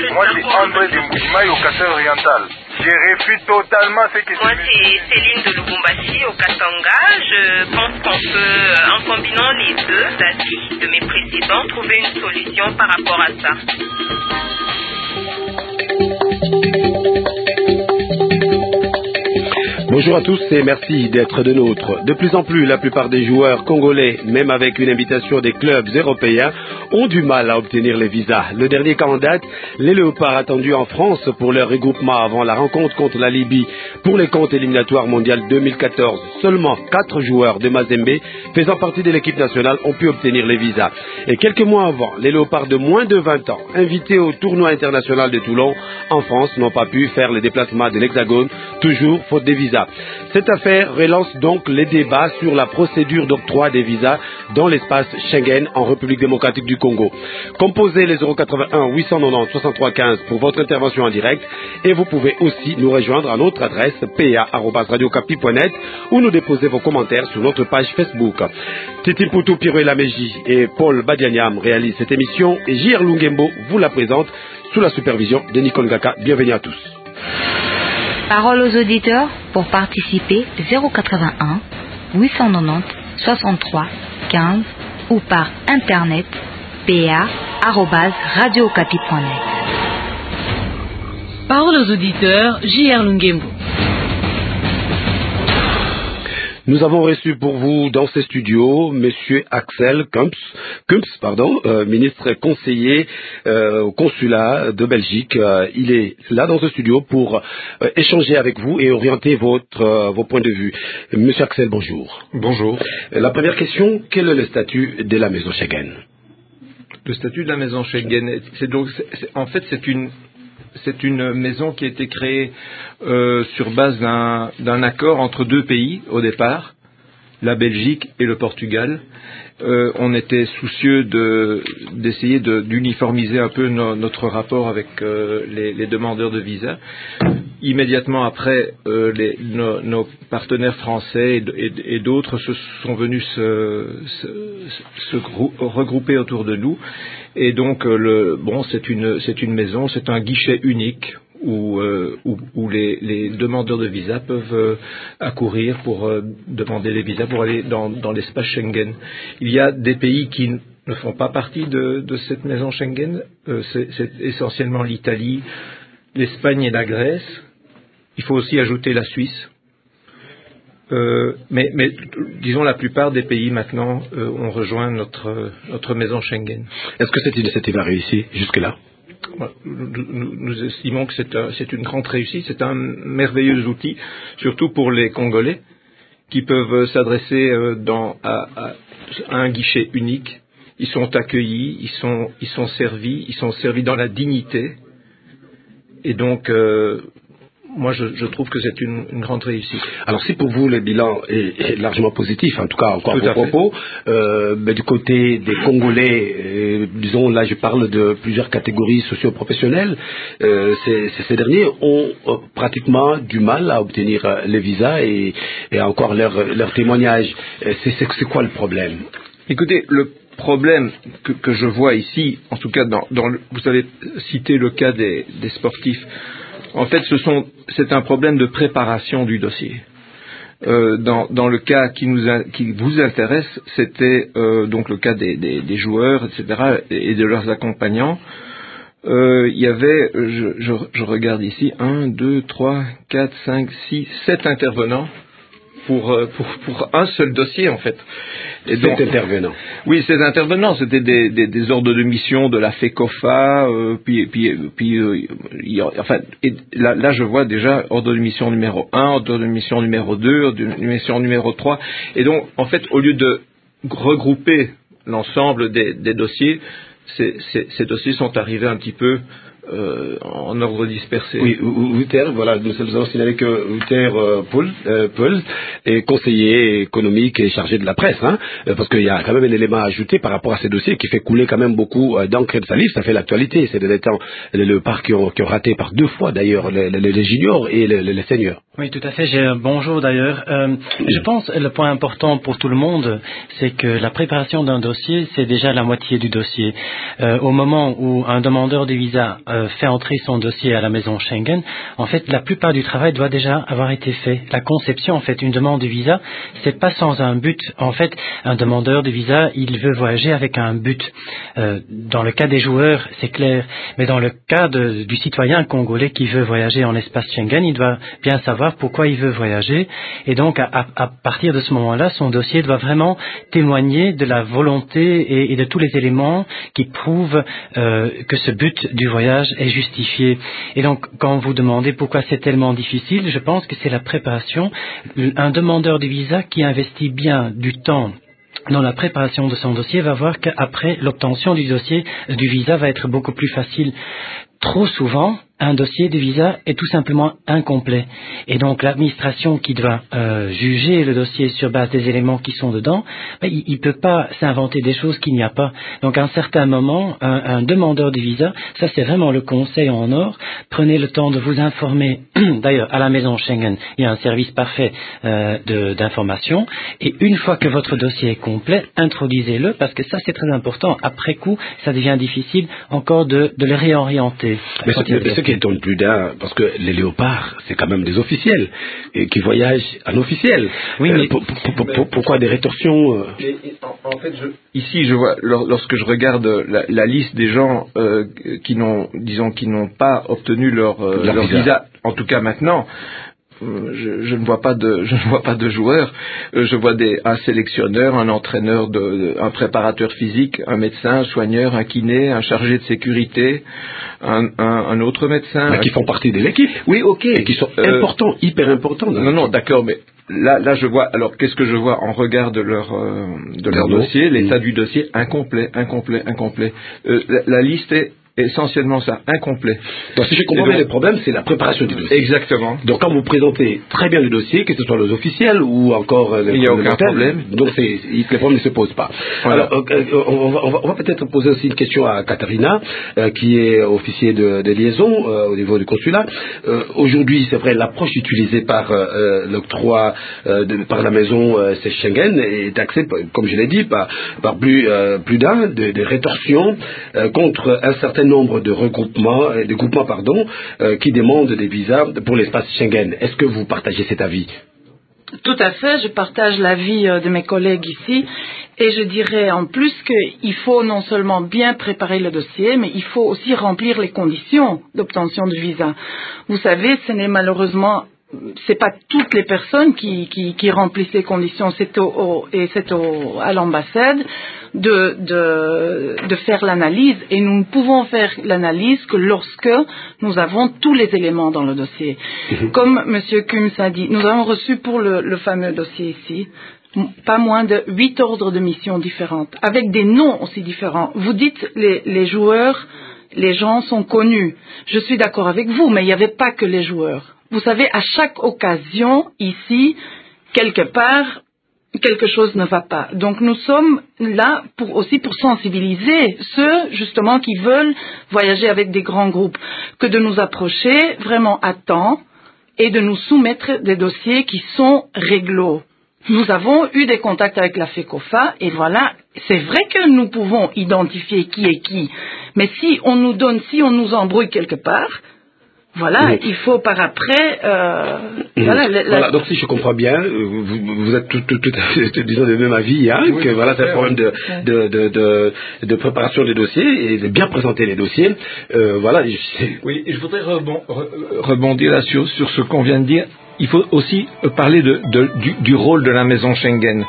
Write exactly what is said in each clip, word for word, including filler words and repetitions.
Moi, c'est André de Mbujimayi au Kasai-Oriental. Je réfute totalement ce que Moi, c'est Céline de Lubumbashi au Katanga. Je pense qu'on peut, en combinant les deux avis de mes précédents, trouver une solution par rapport à ça. Bonjour à tous et merci d'être de nôtres. De plus en plus, la plupart des joueurs congolais, même avec une invitation des clubs européens, ont du mal à obtenir les visas. Le dernier cas en date, les Léopards attendus en France pour leur regroupement avant la rencontre contre la Libye pour les comptes éliminatoires mondiales deux mille quatorze. Seulement quatre joueurs de Mazembe faisant partie de l'équipe nationale ont pu obtenir les visas. Et quelques mois avant, les Léopards de moins de vingt ans, invités au tournoi international de Toulon, en France, n'ont pas pu faire les déplacements de l'Hexagone, toujours faute des visas. Cette affaire relance donc les débats sur la procédure d'octroi des visas dans l'espace Schengen en République démocratique du Congo. Composez les zéro quatre-vingt-un huit cent quatre-vingt-dix soixante-trois quinze pour votre intervention en direct et vous pouvez aussi nous rejoindre à notre adresse p a arobase radio okapi point net ou nous déposer vos commentaires sur notre page Facebook. Titi Poutou, Pierre Laméji et Paul Badianiam réalisent cette émission et J R Lungembo vous la présente sous la supervision de Nicole Ngaka. Bienvenue à tous. Parole aux auditeurs pour participer zéro quatre-vingt-un huit cent quatre-vingt-dix soixante-trois quinze ou par internet p a arobase radio okapi point net. Parole aux auditeurs, J R Lungembo. Nous avons reçu pour vous dans ces studios Monsieur Axel Kumps, Kumps pardon, euh, ministre conseiller euh, au consulat de Belgique. Euh, il est là dans ce studio pour euh, échanger avec vous et orienter votre, euh, vos points de vue. Monsieur Axel, bonjour. Bonjour. La première question, quel est le statut de la maison Schengen? Le statut de la maison Schengen, c'est donc, c'est, en fait, c'est une C'est une maison qui a été créée euh, sur base d'un, d'un accord entre deux pays au départ, la Belgique et le Portugal. Euh, on était soucieux de, d'essayer de, d'uniformiser un peu no, notre rapport avec euh, les, les demandeurs de visa. Immédiatement après, euh, les, nos, nos partenaires français et, et, et d'autres se sont venus se, se, se grou- regrouper autour de nous. Et donc, euh, le, bon, c'est une, c'est une maison, c'est un guichet unique où, euh, où, où les, les demandeurs de visa peuvent euh, accourir pour euh, demander les visas pour aller dans, dans l'espace Schengen. Il y a des pays qui ne font pas partie de, de cette maison Schengen. Euh, c'est, c'est essentiellement l'Italie, l'Espagne et la Grèce. Il faut aussi ajouter la Suisse. Euh, mais, mais disons la plupart des pays maintenant euh, ont rejoint notre, notre maison Schengen. Est-ce que cette initiative a réussi jusque-là? Nous, nous, nous estimons que c'est, un, c'est une grande réussite, c'est un merveilleux outil, surtout pour les Congolais qui peuvent s'adresser euh, dans, à, à, à un guichet unique. Ils sont accueillis, ils sont, ils sont servis, ils sont servis dans la dignité. Et donc, euh, moi, je, je trouve que c'est une, une grande réussite. Alors, si pour vous, le bilan est, est largement positif, en tout cas, encore Tout vos propos, euh, mais du côté des Congolais, euh, disons, là, je parle de plusieurs catégories socio-professionnelles, euh, ces, ces derniers ont euh, pratiquement du mal à obtenir euh, les visas et, et encore leur, leur témoignage. C'est, c'est, c'est quoi le problème? Écoutez, le problème que, que je vois ici, en tout cas, dans, dans le, vous avez cité le cas des, des sportifs. En fait, ce sont, c'est un problème de préparation du dossier. Euh, dans, dans le cas qui, nous a, qui vous intéresse, c'était euh, donc le cas des, des, des joueurs, et cetera, et de leurs accompagnants. Euh, il y avait, je, je, je regarde ici, un, deux, trois, quatre, cinq, six, sept intervenants pour, pour, pour un seul dossier, en fait. Et donc, sept intervenants. Oui, ces intervenants, c'était des, des, des ordres de mission de la FECOFA, euh, puis, puis, puis euh, il y a, enfin, et là, là, je vois déjà ordre de mission numéro un, ordre de mission numéro deux, ordre de mission numéro trois, et donc, en fait, au lieu de regrouper l'ensemble des, des dossiers, ces, ces, ces dossiers sont arrivés un petit peu Euh, en ordre dispersé. Oui, Uther, voilà, nous avons signalé que Uther euh, Paul, euh, Paul est conseiller économique et chargé de la presse, hein, parce qu'il y a quand même un élément à ajouter par rapport à ces dossiers qui fait couler quand même beaucoup euh, d'encre et de salive. Ça fait l'actualité. C'est des temps le, le parc qui ont, qui ont raté par deux fois d'ailleurs les, les, les juniors et les, les seniors. Oui, tout à fait. J'ai un bonjour d'ailleurs. Euh, je pense que le point important pour tout le monde, c'est que la préparation d'un dossier, c'est déjà la moitié du dossier. Euh, au moment où un demandeur de visa euh, euh, fait entrer son dossier à la maison Schengen, en fait, la plupart du travail doit déjà avoir été fait. La conception, en fait, une demande de visa, c'est pas sans un but. En fait, un demandeur de visa, il veut voyager avec un but. Euh, dans le cas des joueurs, c'est clair, mais dans le cas de, du citoyen congolais qui veut voyager en espace Schengen, il doit bien savoir pourquoi il veut voyager, et donc à, à, à partir de ce moment-là, son dossier doit vraiment témoigner de la volonté et, et de tous les éléments qui prouvent euh, que ce but du voyage est justifié. Et donc, quand vous demandez pourquoi c'est tellement difficile, je pense que c'est la préparation. Un demandeur de visa qui investit bien du temps dans la préparation de son dossier va voir qu'après l'obtention du dossier, du visa va être beaucoup plus facile. Trop souvent, un dossier de visa est tout simplement incomplet. Et donc l'administration qui doit euh, juger le dossier sur base des éléments qui sont dedans, ben, il ne peut pas s'inventer des choses qu'il n'y a pas. Donc à un certain moment, un, un demandeur de visa, ça c'est vraiment le conseil en or, prenez le temps de vous informer. D'ailleurs, à la maison Schengen, il y a un service parfait euh, de, d'information. Et une fois que votre dossier est complet, introduisez-le, parce que ça c'est très important. Après coup, ça devient difficile encore de, de le réorienter. Mais ce, mais ce qui étonne plus d'un, parce que les léopards, c'est quand même des officiels, et qui voyagent en officiel. Oui, mais, euh, pour, pour, pour, pourquoi des rétorsions euh... et, et, en, en fait, je, ici, je vois, lorsque je regarde la, la liste des gens euh, qui n'ont, disons, qui n'ont pas obtenu leur, euh, leur, leur visa. visa, en tout cas maintenant, Je, je ne vois pas de, je ne vois pas de joueurs. Je vois des, un sélectionneur, un entraîneur, de, un préparateur physique, un médecin, un soigneur, un kiné, un chargé de sécurité, un, un, un autre médecin. Mais qui font partie de l'équipe. Oui, ok. Et qui sont euh, importants, hyper importants. Non, non, d'accord, mais là, là, je vois. Alors, qu'est-ce que je vois en regard de leur, euh, de leur dossier, l'état mmh. du dossier incomplet, incomplet, incomplet. Euh, la, la liste est essentiellement ça, incomplet. Donc si je comprends bien, le problème, c'est la préparation du dossier. Exactement. Donc quand vous présentez très bien le dossier, que ce soit les officiels ou encore les il n'y a aucun problème. Donc c'est, les problèmes ne se posent pas. Voilà. Alors euh, on va, on va, on va peut-être poser aussi une question à Katharina, euh, qui est officier de, de liaison euh, au niveau du consulat. Euh, aujourd'hui, c'est vrai, l'approche utilisée par euh, l'octroi euh, de, par la maison euh, c'est Schengen est axée, comme je l'ai dit, par, par plus, euh, plus d'un de, de rétorsions euh, contre un certain nombre de regroupements, de groupements pardon, euh, qui demandent des visas pour l'espace Schengen. Est-ce que vous partagez cet avis? Tout à fait, je partage l'avis de mes collègues ici et je dirais en plus qu'il faut non seulement bien préparer le dossier, mais il faut aussi remplir les conditions d'obtention du visa. Vous savez, ce n'est malheureusement c'est pas toutes les personnes qui, qui, qui remplissent les conditions, c'est au, au, et c'est au, à l'ambassade de, de, de faire l'analyse, et nous ne pouvons faire l'analyse que lorsque nous avons tous les éléments dans le dossier. Mmh. Comme M. Kums a dit, nous avons reçu pour le, le fameux dossier ici pas moins de huit ordres de mission différentes, avec des noms aussi différents. Vous dites les, les joueurs, les gens sont connus. Je suis d'accord avec vous, mais il n'y avait pas que les joueurs. Vous savez, à chaque occasion, ici, quelque part, quelque chose ne va pas. Donc nous sommes là pour, aussi pour sensibiliser ceux, justement, qui veulent voyager avec des grands groupes, que de nous approcher vraiment à temps et de nous soumettre des dossiers qui sont réglo. Nous avons eu des contacts avec la FECOFA et voilà, c'est vrai que nous pouvons identifier qui est qui, mais si on nous donne, si on nous embrouille quelque part, voilà, oui. Il faut par après. Euh, mmh. voilà, la, la... voilà, donc si je comprends bien, vous, vous êtes tout, tout, tout, tout disons de même avis, hein, oui, que voilà, c'est un problème de, oui. de, de, de, de préparation des dossiers et de bien présenter les dossiers. Euh, voilà. Je... Oui, et je voudrais rebond, rebondir là sur, sur ce qu'on vient de dire. Il faut aussi parler de, de, du, du rôle de la maison Schengen.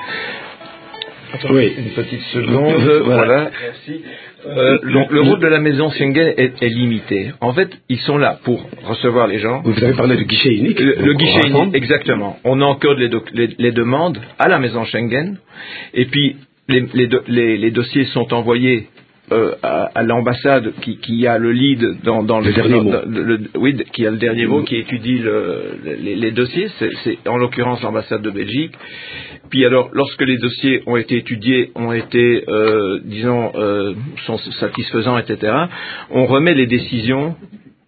Attends, oui. Une petite seconde. Voilà. voilà. Merci. Euh, donc, le rôle de la maison Schengen est, est limité. En fait, ils sont là pour recevoir les gens. Vous avez parlé de guichet unique. Le, le guichet unique, exactement. On encode les, do, les, les demandes à la maison Schengen, et puis les, les, do, les, les dossiers sont envoyés euh, à, à l'ambassade qui, qui a le lead dans, dans le, le dernier mot. Le, le, oui, qui a le dernier mot, qui étudie le, les, les dossiers. C'est, c'est en l'occurrence l'ambassade de Belgique. Puis alors, lorsque les dossiers ont été étudiés, ont été, euh, disons, euh, sont satisfaisants, et cetera, on remet les décisions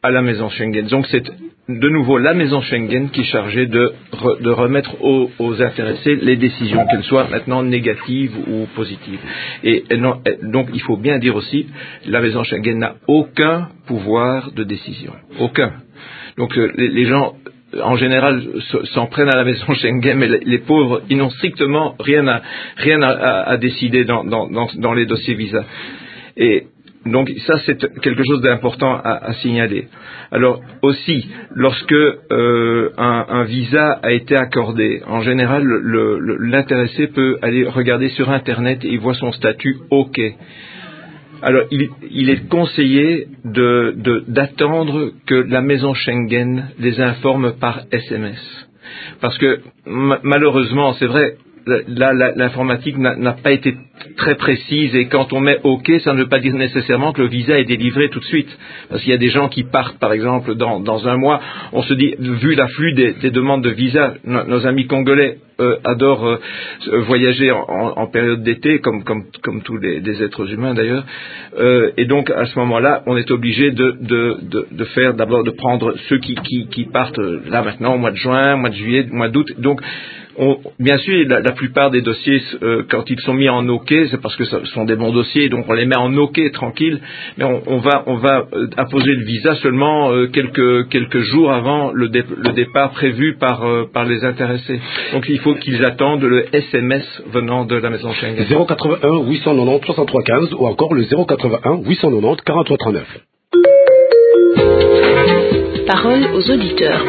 à la maison Schengen. Donc c'est de nouveau la maison Schengen qui est chargée de, re, de remettre aux, aux intéressés les décisions, qu'elles soient maintenant négatives ou positives. Et, et non, et donc il faut bien dire aussi, la maison Schengen n'a aucun pouvoir de décision. Aucun. Donc euh, les, les gens en général s'en prennent à la maison Schengen, mais les, les pauvres, ils n'ont strictement rien à, rien à, à, à décider dans, dans, dans, dans les dossiers visa. Et donc ça, c'est quelque chose d'important à, à signaler. Alors aussi, lorsque euh, un, un visa a été accordé, en général, le, le, l'intéressé peut aller regarder sur Internet et il voit son statut OK. Alors, il, il est conseillé de, de, d'attendre que la maison Schengen les informe par S M S. Parce que, ma, malheureusement, c'est vrai, là, la, l'informatique n'a, n'a pas été très précise et quand on met OK, ça ne veut pas dire nécessairement que le visa est délivré tout de suite. Parce qu'il y a des gens qui partent, par exemple, dans, dans un mois. On se dit, vu l'afflux des, des demandes de visa, nos, nos amis congolais euh, adorent euh, voyager en, en, en période d'été, comme, comme, comme tous les, les êtres humains d'ailleurs. Euh, et donc, à ce moment-là, on est obligé de, de, de, de faire d'abord, de prendre ceux qui, qui, qui partent là maintenant, au mois de juin, au mois de juillet, au mois d'août. Donc, on, bien sûr, la, la plupart des dossiers, euh, quand ils sont mis en OK, c'est parce que ce sont des bons dossiers, donc on les met en OK tranquille, mais on, on va, on va euh, apposer le visa seulement euh, quelques, quelques jours avant le, dé, le départ prévu par, euh, par les intéressés. Donc il faut qu'ils attendent le S M S venant de la maison Schengen. zéro quatre-vingt-un huit cent quatre-vingt-dix soixante-trois quinze ou encore le zéro quatre-vingt-un huit cent quatre-vingt-dix quarante-trois trente-neuf. Parole aux auditeurs.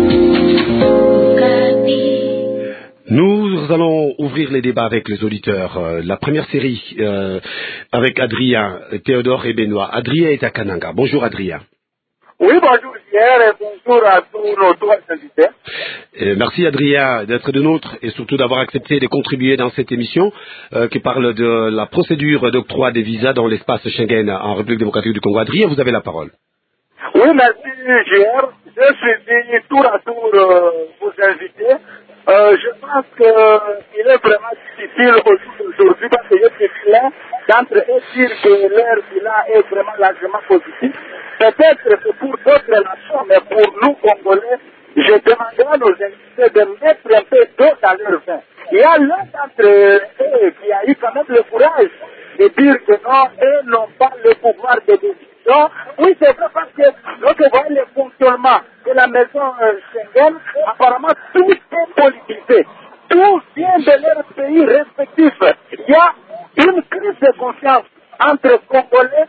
Nous allons ouvrir les débats avec les auditeurs. Euh, la première série euh, avec Adrien, Théodore et Benoît. Adrien est à Kananga. Bonjour Adrien. Oui, bonjour Pierre et bonjour à tous nos trois invités. Euh, merci Adrien d'être de nôtre et surtout d'avoir accepté de contribuer dans cette émission euh, qui parle de la procédure d'octroi des visas dans l'espace Schengen en République démocratique du Congo. Adrien, vous avez la parole. Oui, merci Pierre. Je suis venu tour à tour euh, vous inviter. Euh, je pense qu'il est vraiment difficile aujourd'hui parce que je suis plein d'entre eux dire que leur bilan est vraiment largement positif. Peut-être que pour d'autres nations, mais pour nous Congolais, je demanderai à nos invités de mettre un peu d'eau dans leur vin. Il y a l'un d'entre eux qui a eu quand même le courage de dire que non, eux n'ont pas le pouvoir de décision. Oui, c'est vrai parce que lorsque vous voyez le fonctionnement de la maison euh, Schengen, apparemment tout est politisé. Tout vient de leur pays respectif. Il y a une crise de confiance entre Congolais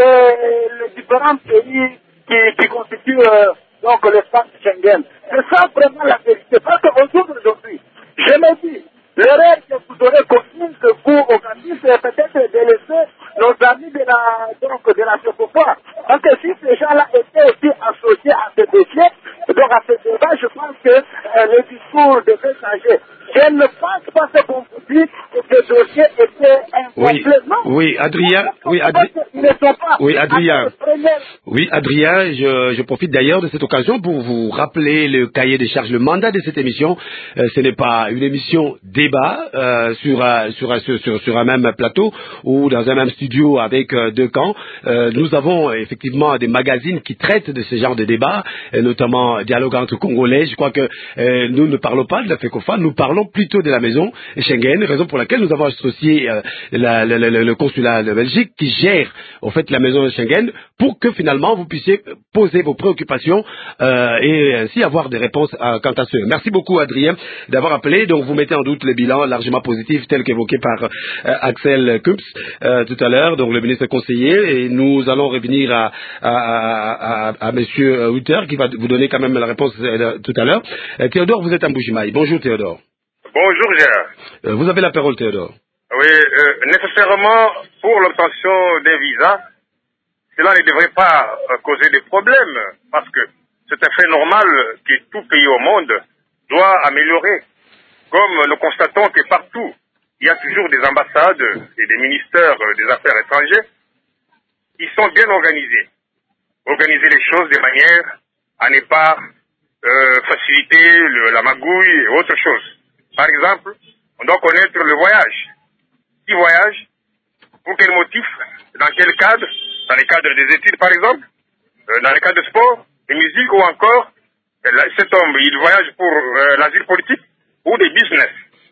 et les différents pays qui, qui constituent euh, donc l'espace Schengen. C'est ça vraiment la vérité. Parce qu'au jour d'aujourd'hui, je me dis, l'erreur que vous aurez commise, que vous, organisez, c'est peut-être de laisser nos amis de la, donc, de la Socopa. Parce que si ces gens-là étaient aussi associés à ce dossier, donc à ce débat, je pense que euh, le discours devait changer. Je ne pense pas ce qu'on vous dit que ce dossier était incomplet. Oui, non. oui, Adrien, oui, Adrien, oui, Adrien, oui, Adrien, je, je profite d'ailleurs de cette occasion pour vous rappeler le cahier des charges, le mandat de cette émission. Euh, ce n'est pas une émission débat euh, sur, un, sur, un, sur, sur un même plateau ou dans un même studio avec euh, deux camps. Euh, nous avons effectivement des magazines qui traitent de ce genre de débats, et notamment Dialogue entre Congolais. Je crois que euh, nous ne parlons pas de la FECOFA, nous parlons plutôt de la maison Schengen, raison pour laquelle nous avons associé euh, la, la, la, le consulat de Belgique qui gère en fait la maison Schengen pour que finalement vous puissiez poser vos préoccupations euh, et ainsi avoir des réponses à, quant à ceux. Merci beaucoup Adrien d'avoir appelé. Donc vous mettez en doute les bilans largement positifs tels qu'évoqués par euh, Axel Kumps euh, tout à l'heure, donc le ministre conseiller, et nous allons revenir à, à, à, à, à monsieur Hutter qui va vous donner quand même la réponse euh, tout à l'heure. Euh, Théodore, vous êtes à Mbujimaï. Bonjour Théodore. Bonjour Gérard. Euh, vous avez la parole Théodore. Oui, euh, nécessairement, pour l'obtention des visas, cela ne devrait pas euh, causer des problèmes, parce que c'est un fait normal que tout pays au monde doit améliorer. Comme nous constatons que partout, il y a toujours des ambassades et des ministères des Affaires étrangères qui sont bien organisés. Organiser les choses de manière à ne pas euh, faciliter le, la magouille et autre chose. Par exemple, on doit connaître le voyage. Qui voyage? Pour quel motif? Dans quel cadre? Dans le cadre des études, par exemple? euh, dans le cas de sport, de musique ou encore euh, cet homme, il voyage pour euh, l'asile politique ou des business.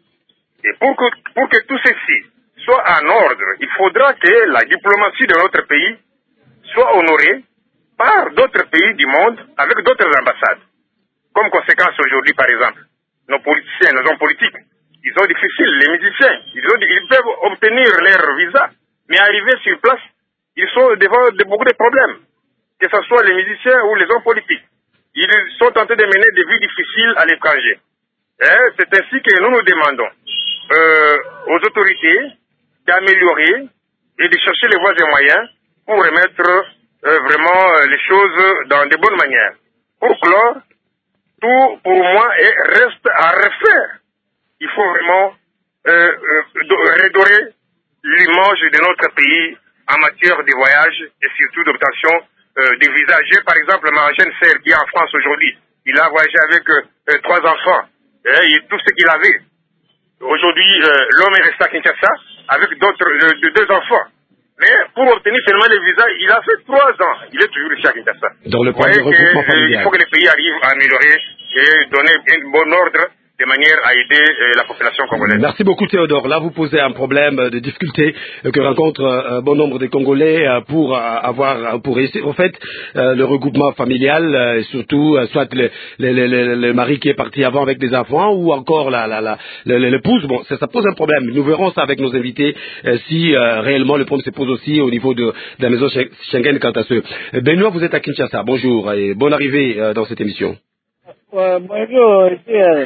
Et pour que, pour que tout ceci soit en ordre, il faudra que la diplomatie de notre pays soit honorée par d'autres pays du monde avec d'autres ambassades. Comme conséquence aujourd'hui, par exemple, nos politiciens, nos hommes politiques, ils ont difficile, les musiciens, ils, ont, ils peuvent obtenir leur visa, mais arriver sur place, ils sont devant de, beaucoup de problèmes, que ce soit les musiciens ou les hommes politiques. Ils sont tentés de mener des vies difficiles à l'étranger. C'est ainsi que nous nous demandons euh, aux autorités d'améliorer et de chercher les voies et moyens pour remettre euh, vraiment euh, les choses dans de bonnes manières. Pour clore, tout pour moi est, reste à refaire. Il faut vraiment euh, euh, redorer l'image de notre pays en matière de voyage et surtout d'obtention euh, des visas. J'ai par exemple ma jeune sœur qui est en France aujourd'hui. Il a voyagé avec euh, trois enfants et tout ce qu'il avait. Aujourd'hui, euh, l'homme est resté à Kinshasa avec d'autres euh, deux enfants. Mais pour obtenir seulement le visa, il a fait trois ans. Il est toujours ici à Kinshasa. Dans le plan de regroupement familial. Il faut que les pays arrivent à améliorer et donner un bon ordre de manière à aider euh, la population congolaise. Merci beaucoup Théodore. Là, vous posez un problème de difficulté euh, que rencontre un euh, bon nombre de Congolais euh, pour euh, avoir, pour réussir, en fait, euh, le regroupement familial, euh, et surtout, euh, soit le, le, le, le, le mari qui est parti avant avec des enfants, ou encore la, la, la, l'épouse. Bon, ça, ça pose un problème. Nous verrons ça avec nos invités, euh, si euh, réellement le problème se pose aussi au niveau de, de la maison Schengen quant à ce. Benoît, vous êtes à Kinshasa. Bonjour et bonne arrivée euh, dans cette émission. Euh, bonjour, ici, euh...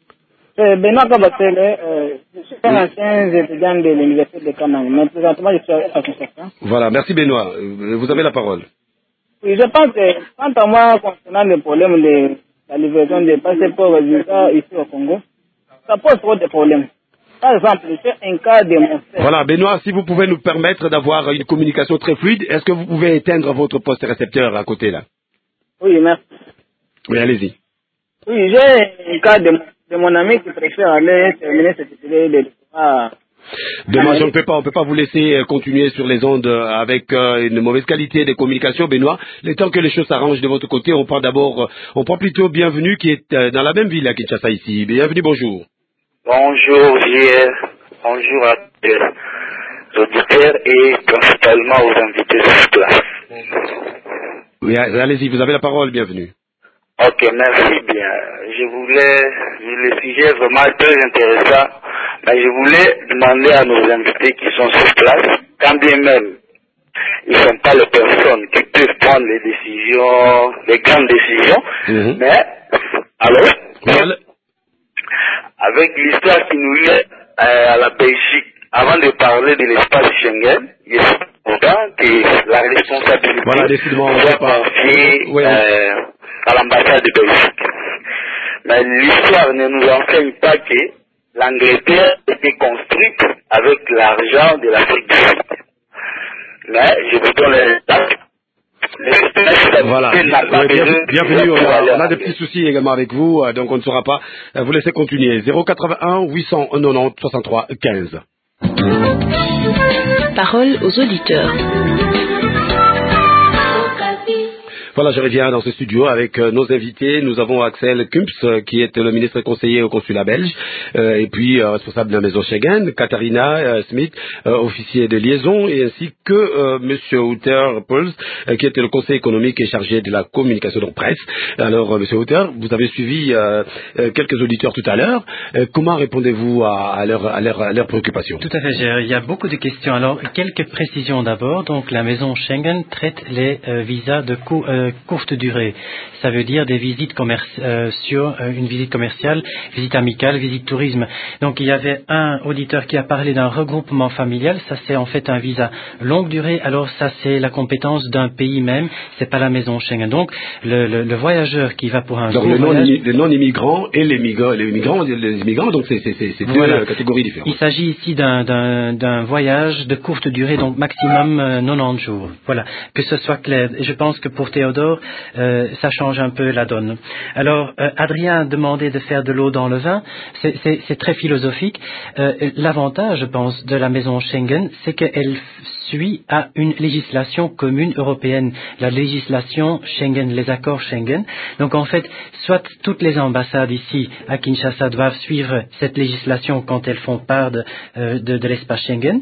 Euh, Benoît Kabatele, euh, je suis un ancien étudiant de l'université de Kanang, mais présentement je suis à Kinshasa. Voilà, merci Benoît. Vous avez la parole. Oui, je pense que, quant à moi, concernant le problème de la livraison des passeports visa ici au Congo, ça pose trop de problèmes. Par exemple, c'est un cas de mon frère. Voilà, Benoît, si vous pouvez nous permettre d'avoir une communication très fluide, est-ce que vous pouvez éteindre votre poste récepteur à côté là? Oui, merci. Oui, allez-y. Oui, j'ai un cas de mon de mon ami qui préfère aller terminer cette étude de l'histoire. Dommage, on ne peut pas, on peut pas vous laisser continuer sur les ondes avec euh, une mauvaise qualité de communication, Benoît. Le temps que les choses s'arrangent de votre côté, on prend d'abord, on prend plutôt Bienvenue qui est euh, dans la même ville à Kinshasa ici. Bienvenue, bonjour. Bonjour, J R. Bonjour à tous les auditeurs et principalement aux invités sur place. Oui, allez-y, vous avez la parole, Bienvenue. Ok, merci bien. Je voulais, le sujet est vraiment très intéressant, mais je voulais demander à nos invités qui sont sur place, quand bien même ils ne sont pas les personnes qui peuvent prendre les décisions, les grandes décisions, mmh. mais, alors, voilà. Avec l'histoire qui nous lie euh, à la Belgique, avant de parler de l'espace Schengen, il est important que la responsabilité voilà, soit confiée oui, euh, à l'ambassade de Belgique. Mais l'histoire ne nous enseigne pas que l'Angleterre était construite avec l'argent de l'Afrique du Sud. Mais je vous donne les dates. Voilà, bienvenue, bienvenue. On a, on a des petits soucis également avec vous, donc on ne saura pas vous laisser continuer. zéro quatre-vingt-un huit cent quatre-vingt-dix soixante-trois quinze. Parole aux auditeurs. Voilà, je reviens dans ce studio avec euh, nos invités. Nous avons Axel Kumps, euh, qui est le ministre conseiller au consulat belge, euh, et puis euh, responsable de la maison Schengen, Katharina euh, Smith, euh, officier de liaison, et ainsi que euh, Monsieur Houter Pauls, euh, qui était le conseiller économique et chargé de la communication de presse. Alors, euh, Monsieur Houter, vous avez suivi euh, euh, quelques auditeurs tout à l'heure. Euh, comment répondez-vous à, à leurs à leur, à leur préoccupations? Tout à fait, Gérard. Il y a beaucoup de questions. Alors, quelques précisions d'abord. Donc, la maison Schengen traite les euh, visas de co euh, courte durée. Ça veut dire des visites commerci- euh, sur euh, une visite commerciale, visite amicale, visite tourisme. Donc il y avait un auditeur qui a parlé d'un regroupement familial. Ça c'est en fait un visa longue durée. Alors ça c'est la compétence d'un pays même. C'est pas la maison Schengen. Donc le, le, le voyageur qui va pour un donc le non, les non-immigrants et les migrants, les migrants, les immigrants. Donc c'est c'est c'est, c'est voilà. deux catégories différentes. Il s'agit ici d'un d'un d'un voyage de courte durée, donc maximum euh, quatre-vingt-dix jours. Voilà, que ce soit clair. Et je pense que pour Théodore d'or, euh, ça change un peu la donne. Alors, euh, Adrien demandait de faire de l'eau dans le vin. C'est, c'est, c'est très philosophique. Euh, l'avantage, je pense, de la maison Schengen, c'est qu'elle suit à une législation commune européenne, la législation Schengen, les accords Schengen. Donc en fait, soit toutes les ambassades ici à Kinshasa doivent suivre cette législation quand elles font part de, euh, de, de l'espace Schengen.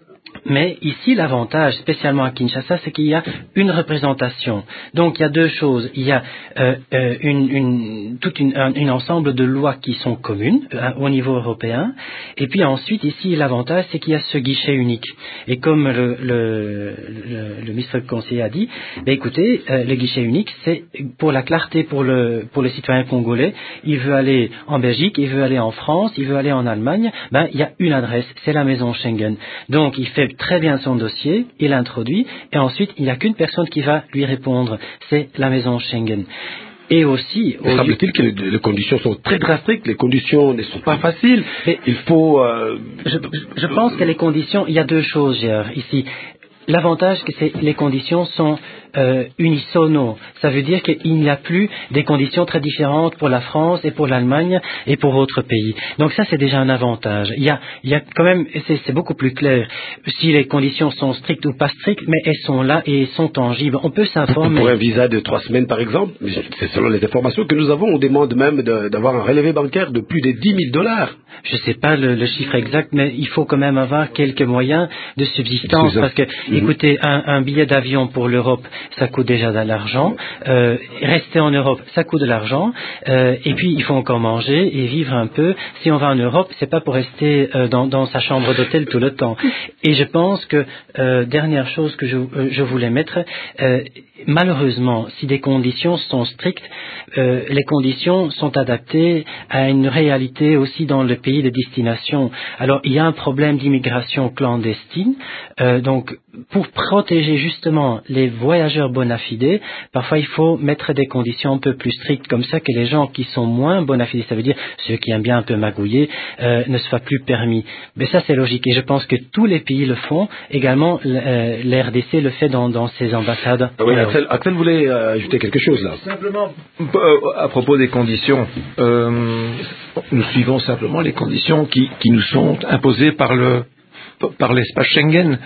Mais ici, l'avantage, spécialement à Kinshasa, c'est qu'il y a une représentation. Donc, il y a deux choses. Il y a euh, euh, une, une, tout une, un une ensemble de lois qui sont communes euh, au niveau européen. Et puis ensuite, ici, l'avantage, c'est qu'il y a ce guichet unique. Et comme le, le, le, le ministre conseiller a dit, ben, écoutez, euh, le guichet unique, c'est pour la clarté pour le, pour le citoyen congolais. Il veut aller en Belgique, il veut aller en France, il veut aller en Allemagne. Ben, il y a une adresse, c'est la maison Schengen. Donc, il fait très bien son dossier, il l'introduit, et ensuite, il n'y a qu'une personne qui va lui répondre, c'est la maison Schengen. Et aussi... Il semble-t-il que les, les conditions sont très drastiques, les conditions ne sont pas faciles, et il faut... Euh... Je, je pense que les conditions, il y a deux choses, Gérard, ici. L'avantage, c'est que les conditions sont euh, unisono. Ça veut dire qu'il n'y a plus des conditions très différentes pour la France et pour l'Allemagne et pour d'autres pays. Donc ça, c'est déjà un avantage. Il y a, il y a quand même, c'est, c'est beaucoup plus clair si les conditions sont strictes ou pas strictes, mais elles sont là et elles sont tangibles. On peut s'informer. Pour un visa de trois semaines, par exemple, c'est selon les informations que nous avons, on demande même de, d'avoir un relevé bancaire de plus de dix mille dollars. Je ne sais pas le, le chiffre exact, mais il faut quand même avoir quelques moyens de subsistance, parce que, mmh. écoutez, un, un billet d'avion pour l'Europe, ça coûte déjà de l'argent. Euh, rester en Europe, ça coûte de l'argent. Euh, et puis, il faut encore manger et vivre un peu. Si on va en Europe, c'est pas pour rester euh, dans, dans sa chambre d'hôtel tout le temps. Et je pense que euh, dernière chose que je, euh, je voulais mettre, euh, malheureusement, si des conditions sont strictes, euh, les conditions sont adaptées à une réalité aussi dans le pays de destination. Alors, il y a un problème d'immigration clandestine. Euh, donc, pour protéger justement les voyageurs bona fide, parfois il faut mettre des conditions un peu plus strictes, comme ça que les gens qui sont moins bona fide, ça veut dire ceux qui aiment bien un peu magouiller, euh, ne soient plus permis. Mais ça, c'est logique. Et je pense que tous les pays le font. Également, euh, l'R D C le fait dans, dans ses ambassades. Ah oui, Axel, Axel voulait euh, ajouter quelque chose là. Simplement, euh, à propos des conditions, euh, nous suivons simplement les conditions qui, qui nous sont imposées par le par l'espace Schengen.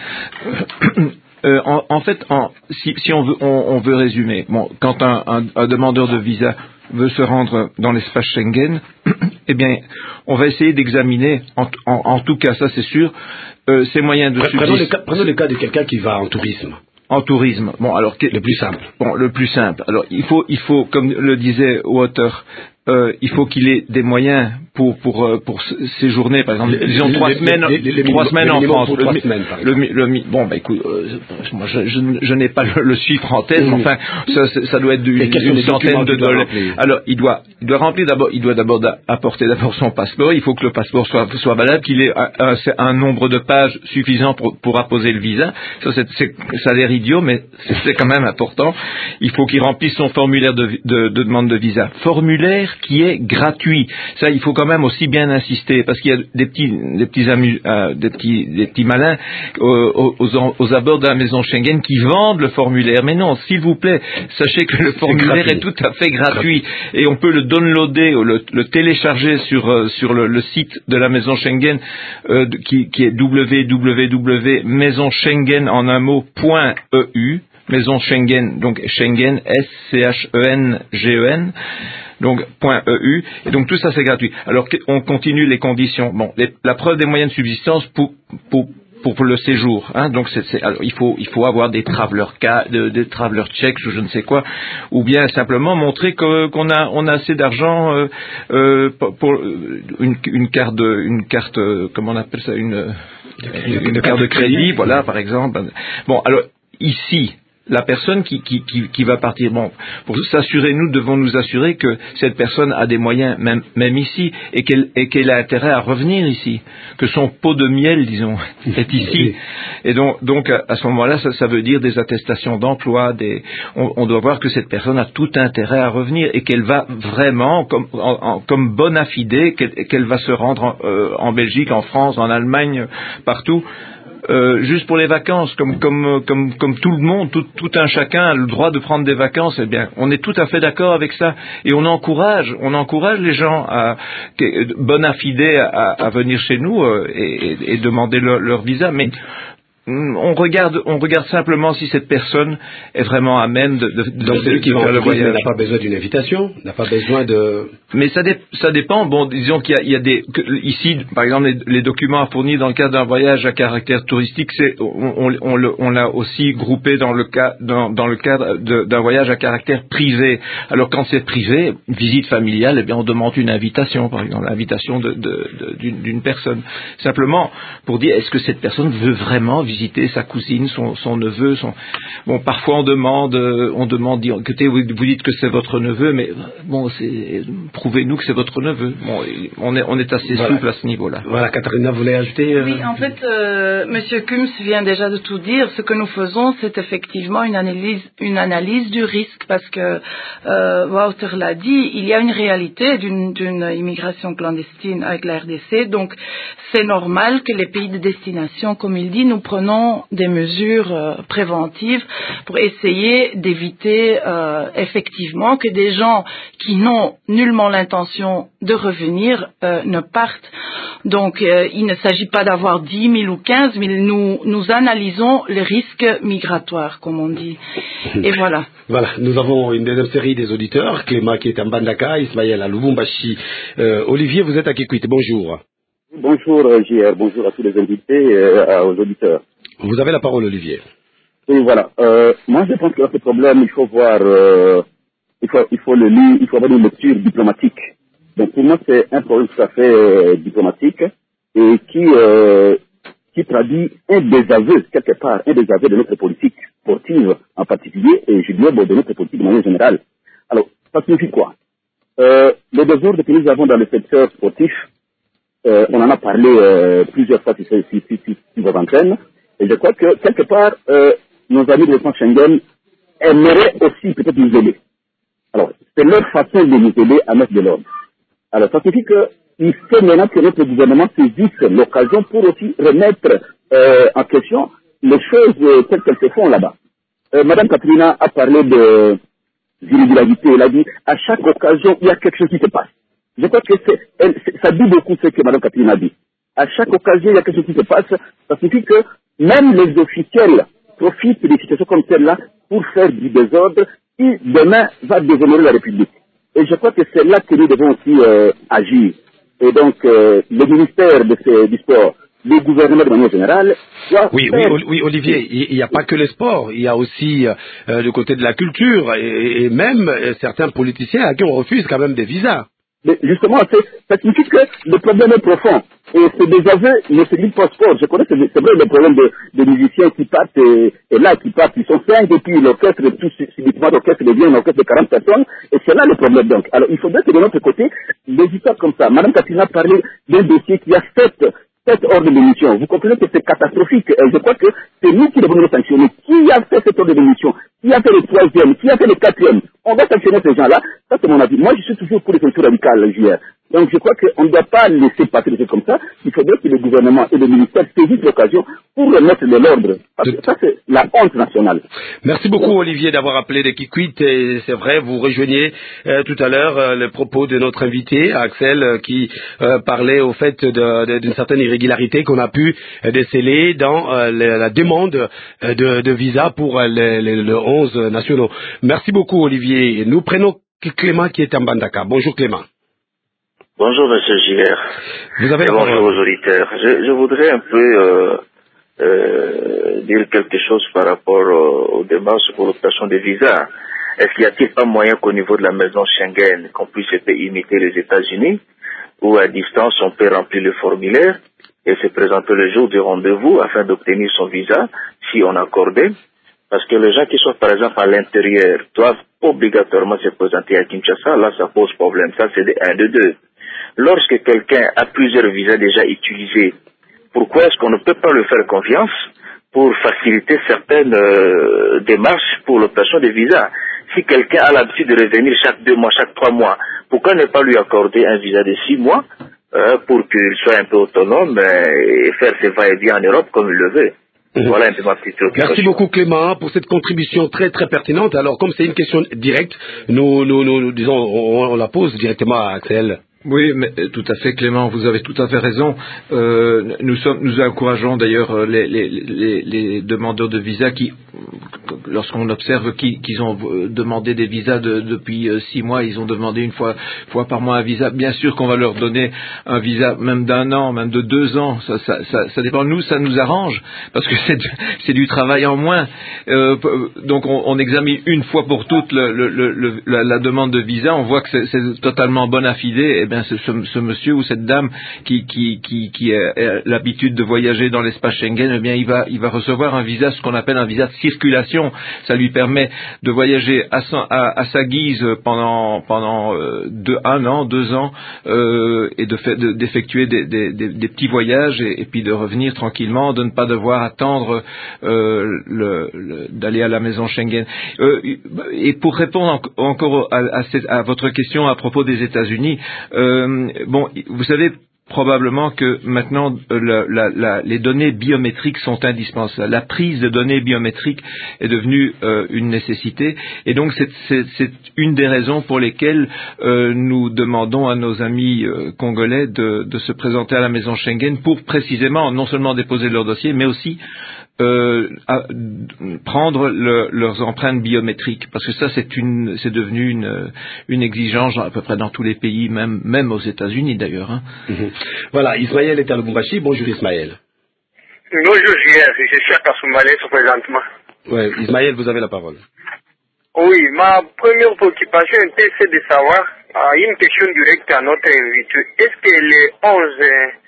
Euh, en, en fait, en, si, si on, veut, on, on veut résumer, bon, quand un, un, un demandeur de visa veut se rendre dans l'espace Schengen, eh bien, on va essayer d'examiner, en, en, en tout cas, ça c'est sûr, euh, ses moyens de subsistance. Prenons le cas, prenons le cas de quelqu'un qui va en tourisme. En tourisme, bon, alors le plus simple. Bon, le plus simple. Alors, il faut, il faut, comme le disait Water, euh, il faut qu'il ait des moyens pour pour euh, pour séjourner, par exemple, les, disons les, trois les, semaines, les, les, les trois minimum, semaines en France. Trois le, semaines, le, le, le, bon, bah écoute, euh, moi je, je, je n'ai pas le, le chiffre en tête, mmh. mais enfin, ça, ça doit être d'une une centaine de dollars. Alors, il doit, il doit remplir d'abord, il doit d'abord apporter d'abord son passeport. Il faut que le passeport soit soit valable, qu'il ait un, un, un nombre de pages suffisant pour pour apposer le visa. Ça, c'est, c'est, ça a l'air idiot, mais c'est, c'est quand même important. Il faut qu'il remplisse son formulaire de, de, de demande de visa. Formulaire qui est gratuit. Ça, il faut quand même aussi bien insister, parce qu'il y a des petits, des petits, amu, euh, des petits, des petits malins euh, aux, aux, aux abords de la maison Schengen qui vendent le formulaire. Mais non, s'il vous plaît, sachez que le formulaire est, est tout à fait gratuit et on peut le downloader ou le, le télécharger sur euh, sur le, le site de la maison Schengen euh, qui, qui est w w w point maison schengen en un mot point e u. Maison Schengen, donc Schengen, S C H E N G E N, donc .eu, et donc tout ça c'est gratuit. Alors on continue les conditions. Bon, les, la preuve des moyens de subsistance pour pour pour le séjour, hein, donc c'est, c'est, alors il faut il faut avoir des traveler de, des traveler checks ou je ne sais quoi, ou bien simplement montrer que, qu'on a on a assez d'argent euh, euh, pour, pour une, une carte de, une carte comment on appelle ça une une, une carte de crédit, voilà par exemple. Bon alors ici. La personne qui, qui, qui, qui va partir, bon, pour s'assurer, nous devons nous assurer que cette personne a des moyens, même, même ici, et qu'elle, et qu'elle a intérêt à revenir ici, que son pot de miel, disons, est ici. Et donc, donc à, à ce moment-là, ça, ça veut dire des attestations d'emploi, des, on, on doit voir que cette personne a tout intérêt à revenir et qu'elle va vraiment, comme, en, en, comme bona fide, qu'elle, qu'elle va se rendre en, euh, en Belgique, en France, en Allemagne, partout, euh, juste pour les vacances, comme, comme, comme, comme tout le monde, tout, tout un chacun a le droit de prendre des vacances, eh bien, on est tout à fait d'accord avec ça. Et on encourage, on encourage les gens à, bona fide à, à venir chez nous euh, et, et, et demander leur, leur visa. Mais on regarde, on regarde simplement si cette personne est vraiment amène de, de, de, Donc de, celui qui de va faire en le tourisme voyage. n'a pas besoin d'une invitation, n'a pas besoin de... Mais ça, dé, ça dépend. Bon, disons qu'il y a, il y a des... Que, ici, par exemple, les, les documents à fournir dans le cadre d'un voyage à caractère touristique, c'est, on, on, on, le, on l'a aussi groupé dans le, cas, dans, dans le cadre de, d'un voyage à caractère privé. Alors quand c'est privé, visite familiale, eh bien on demande une invitation, par exemple, l'invitation de, de, de, d'une, d'une personne. Simplement pour dire, est-ce que cette personne veut vraiment visiter sa cousine, son, son neveu, son... Bon, parfois on demande, on demande, écoutez, vous, vous dites que c'est votre neveu, mais bon, c'est... prouvez-nous que c'est votre neveu. Bon, on est, on est assez voilà. souple à ce niveau-là. Voilà, Katharina voulait ajouter... Euh... Oui, en fait, euh, Monsieur Kums vient déjà de tout dire. Ce que nous faisons, c'est effectivement une analyse, une analyse du risque, parce que euh, Wouter l'a dit, il y a une réalité d'une, d'une immigration clandestine avec la R D C, donc c'est normal que les pays de destination, comme il dit, nous prenons des mesures euh, préventives pour essayer d'éviter euh, effectivement que des gens qui n'ont nullement l'intention de revenir euh, ne partent. Donc euh, il ne s'agit pas d'avoir dix mille ou quinze mille, nous, nous analysons les risques migratoires, comme on dit. Et voilà. Voilà, nous avons une deuxième série des auditeurs, Clément qui est à Mbandaka, Ismaël à Lubumbashi. Euh, Olivier, vous êtes à Kikwit, bonjour. Bonjour J R, bonjour à tous les invités et euh, aux auditeurs. Vous avez la parole, Olivier. Oui, voilà. Euh, moi, je pense que ce problème, il faut voir, euh, il faut, il faut le lire, il faut avoir une lecture diplomatique. Donc, pour moi, c'est un problème tout à fait euh, diplomatique et qui, euh, qui traduit un désaveu, quelque part, un désaveu de notre politique sportive en particulier et je dirais bon, de notre politique de manière générale. Alors, ça signifie quoi? euh, Le désordre que nous avons dans le secteur sportif, Euh, on en a parlé euh, plusieurs fois sur vos antennes, et je crois que quelque part, euh, nos amis de l'espace Schengen aimeraient aussi peut-être nous aider. Alors, c'est leur façon de nous aider à mettre de l'ordre. Alors, ça signifie qu'il faut maintenant que notre gouvernement saisisse l'occasion pour aussi remettre euh, en question les choses euh, telles qu'elles se font là-bas. Euh, Madame Katrina a parlé de d'irrégularité, elle a dit, à chaque occasion, il y a quelque chose qui se passe. Je crois que c'est, elle, c'est, ça dit beaucoup ce que Mme Catherine a dit. À chaque occasion, il y a quelque chose qui se passe. Ça signifie que même les officiels profitent des situations comme celle-là pour faire du désordre qui, demain, va déshonorer la République. Et je crois que c'est là que nous devons aussi euh, agir. Et donc, euh, le ministère de ce, du sport, le gouvernement de manière générale, doit oui, faire... oui, oui, Olivier, il n'y a pas que le sport, il y a aussi euh, le côté de la culture et, et même euh, certains politiciens à qui on refuse quand même des visas. Mais justement, ça signifie que le problème est profond. Et ce désaveu ne se limite pas au sport. Je connais, c'est, c'est vrai, le problème de, de musiciens qui partent, et, et là, qui partent, ils sont cinq, et puis l'orchestre, tout subitement, l'orchestre devient un orchestre de quarante personnes, et c'est là le problème, donc. Alors, il faudrait que de notre côté, des histoires comme ça. Madame Katina a parlé d'un dossier qui a sept, sept ordres d'émission. Vous comprenez que c'est catastrophique. Et je crois que c'est nous qui devons le sanctionner. Qui a fait cet ordre d'émission? Qui a fait le troisième? Qui a fait le quatrième? On va sanctionner ces gens-là. Ça, c'est mon avis. Moi, je suis toujours pour les sanctions radicales, J R. Donc, je crois qu'on ne doit pas laisser passer des choses comme ça. Il faudrait que le gouvernement et le ministère saisissent l'occasion pour remettre de l'ordre. Parce que ça, c'est la honte nationale. Merci beaucoup, Olivier, d'avoir appelé de Kikwit. Et c'est vrai, vous rejoignez euh, tout à l'heure euh, le propos de notre invité, Axel, euh, qui euh, parlait au fait de, de, d'une certaine irrégularité qu'on a pu euh, déceler dans euh, le, la demande euh, de, de visa pour euh, les, les, les onze nationaux. Merci beaucoup, Olivier. Nous prenons Clément qui est en Mbandaka. Bonjour, Clément. Bonjour Monsieur Gilles. Vous avez et bonjour aux auditeurs. Je, je voudrais un peu euh, euh, dire quelque chose par rapport euh, aux démarches pour l'obtention des visas. Est-ce qu'il y a-t-il pas moyen qu'au niveau de la maison Schengen, qu'on puisse imiter les États-Unis, où à distance on peut remplir le formulaire et se présenter le jour du rendez-vous afin d'obtenir son visa, si on accordait? Parce que les gens qui sont par exemple à l'intérieur doivent obligatoirement se présenter à Kinshasa, là ça pose problème. Ça c'est de un, de deux. Lorsque quelqu'un a plusieurs visas déjà utilisés, pourquoi est-ce qu'on ne peut pas lui faire confiance pour faciliter certaines euh, démarches pour l'obtention des visas? Si quelqu'un a l'habitude de revenir chaque deux mois, chaque trois mois, pourquoi ne pas lui accorder un visa de six mois euh, pour qu'il soit un peu autonome euh, et faire ses va-et-vient en Europe comme il le veut. Mmh. Voilà un peu ma petite question. Merci beaucoup Clément pour cette contribution très très pertinente. Alors comme c'est une question directe, nous, nous, nous, nous disons, on, on la pose directement à Axel. Oui, mais tout à fait, Clément, vous avez tout à fait raison. Euh, nous sommes, nous encourageons d'ailleurs les, les, les, les demandeurs de visa qui, lorsqu'on observe qu'ils, qu'ils ont demandé des visas de, depuis six mois, ils ont demandé une fois, fois par mois un visa. Bien sûr qu'on va leur donner un visa même d'un an, même de deux ans. Ça, ça, ça, ça dépend. Nous, ça nous arrange parce que c'est, c'est du travail en moins. Euh, donc, on, on examine une fois pour toutes le, le, le, la, la demande de visa. On voit que c'est, c'est totalement bona fide. Eh bien, ce, ce monsieur ou cette dame qui, qui, qui, qui a, a l'habitude de voyager dans l'espace Schengen, eh bien, il va, il va recevoir un visa, ce qu'on appelle un visa de circulation. Ça lui permet de voyager à sa, à, à sa guise pendant, pendant euh, deux, un an, deux ans, euh, et de fait, de, d'effectuer des, des, des, des petits voyages et, et puis de revenir tranquillement, de ne pas devoir attendre euh, le, le, d'aller à la maison Schengen. Euh, et pour répondre en, encore à, à, cette, à votre question à propos des États-Unis, euh, bon, vous savez probablement que maintenant la, la, la, les données biométriques sont indispensables. La prise de données biométriques est devenue euh, une nécessité et donc c'est, c'est, c'est une des raisons pour lesquelles euh, nous demandons à nos amis euh, congolais de, de se présenter à la maison Schengen pour précisément non seulement déposer leur dossier mais aussi Euh, à, prendre le, leurs empreintes biométriques, parce que ça c'est une, c'est devenu une, une exigence à peu près dans tous les pays, même, même aux États-Unis d'ailleurs. Hein. Mm-hmm. Voilà, Ismaël est à Lubumbashi. Bonjour Ismaël. Bonjour J R, je suis à Kasumbalé présentement. Oui, Ismaël, vous avez la parole. Oui, ma première préoccupation était c'est de savoir, euh, une question directe à notre invité, est-ce que les onze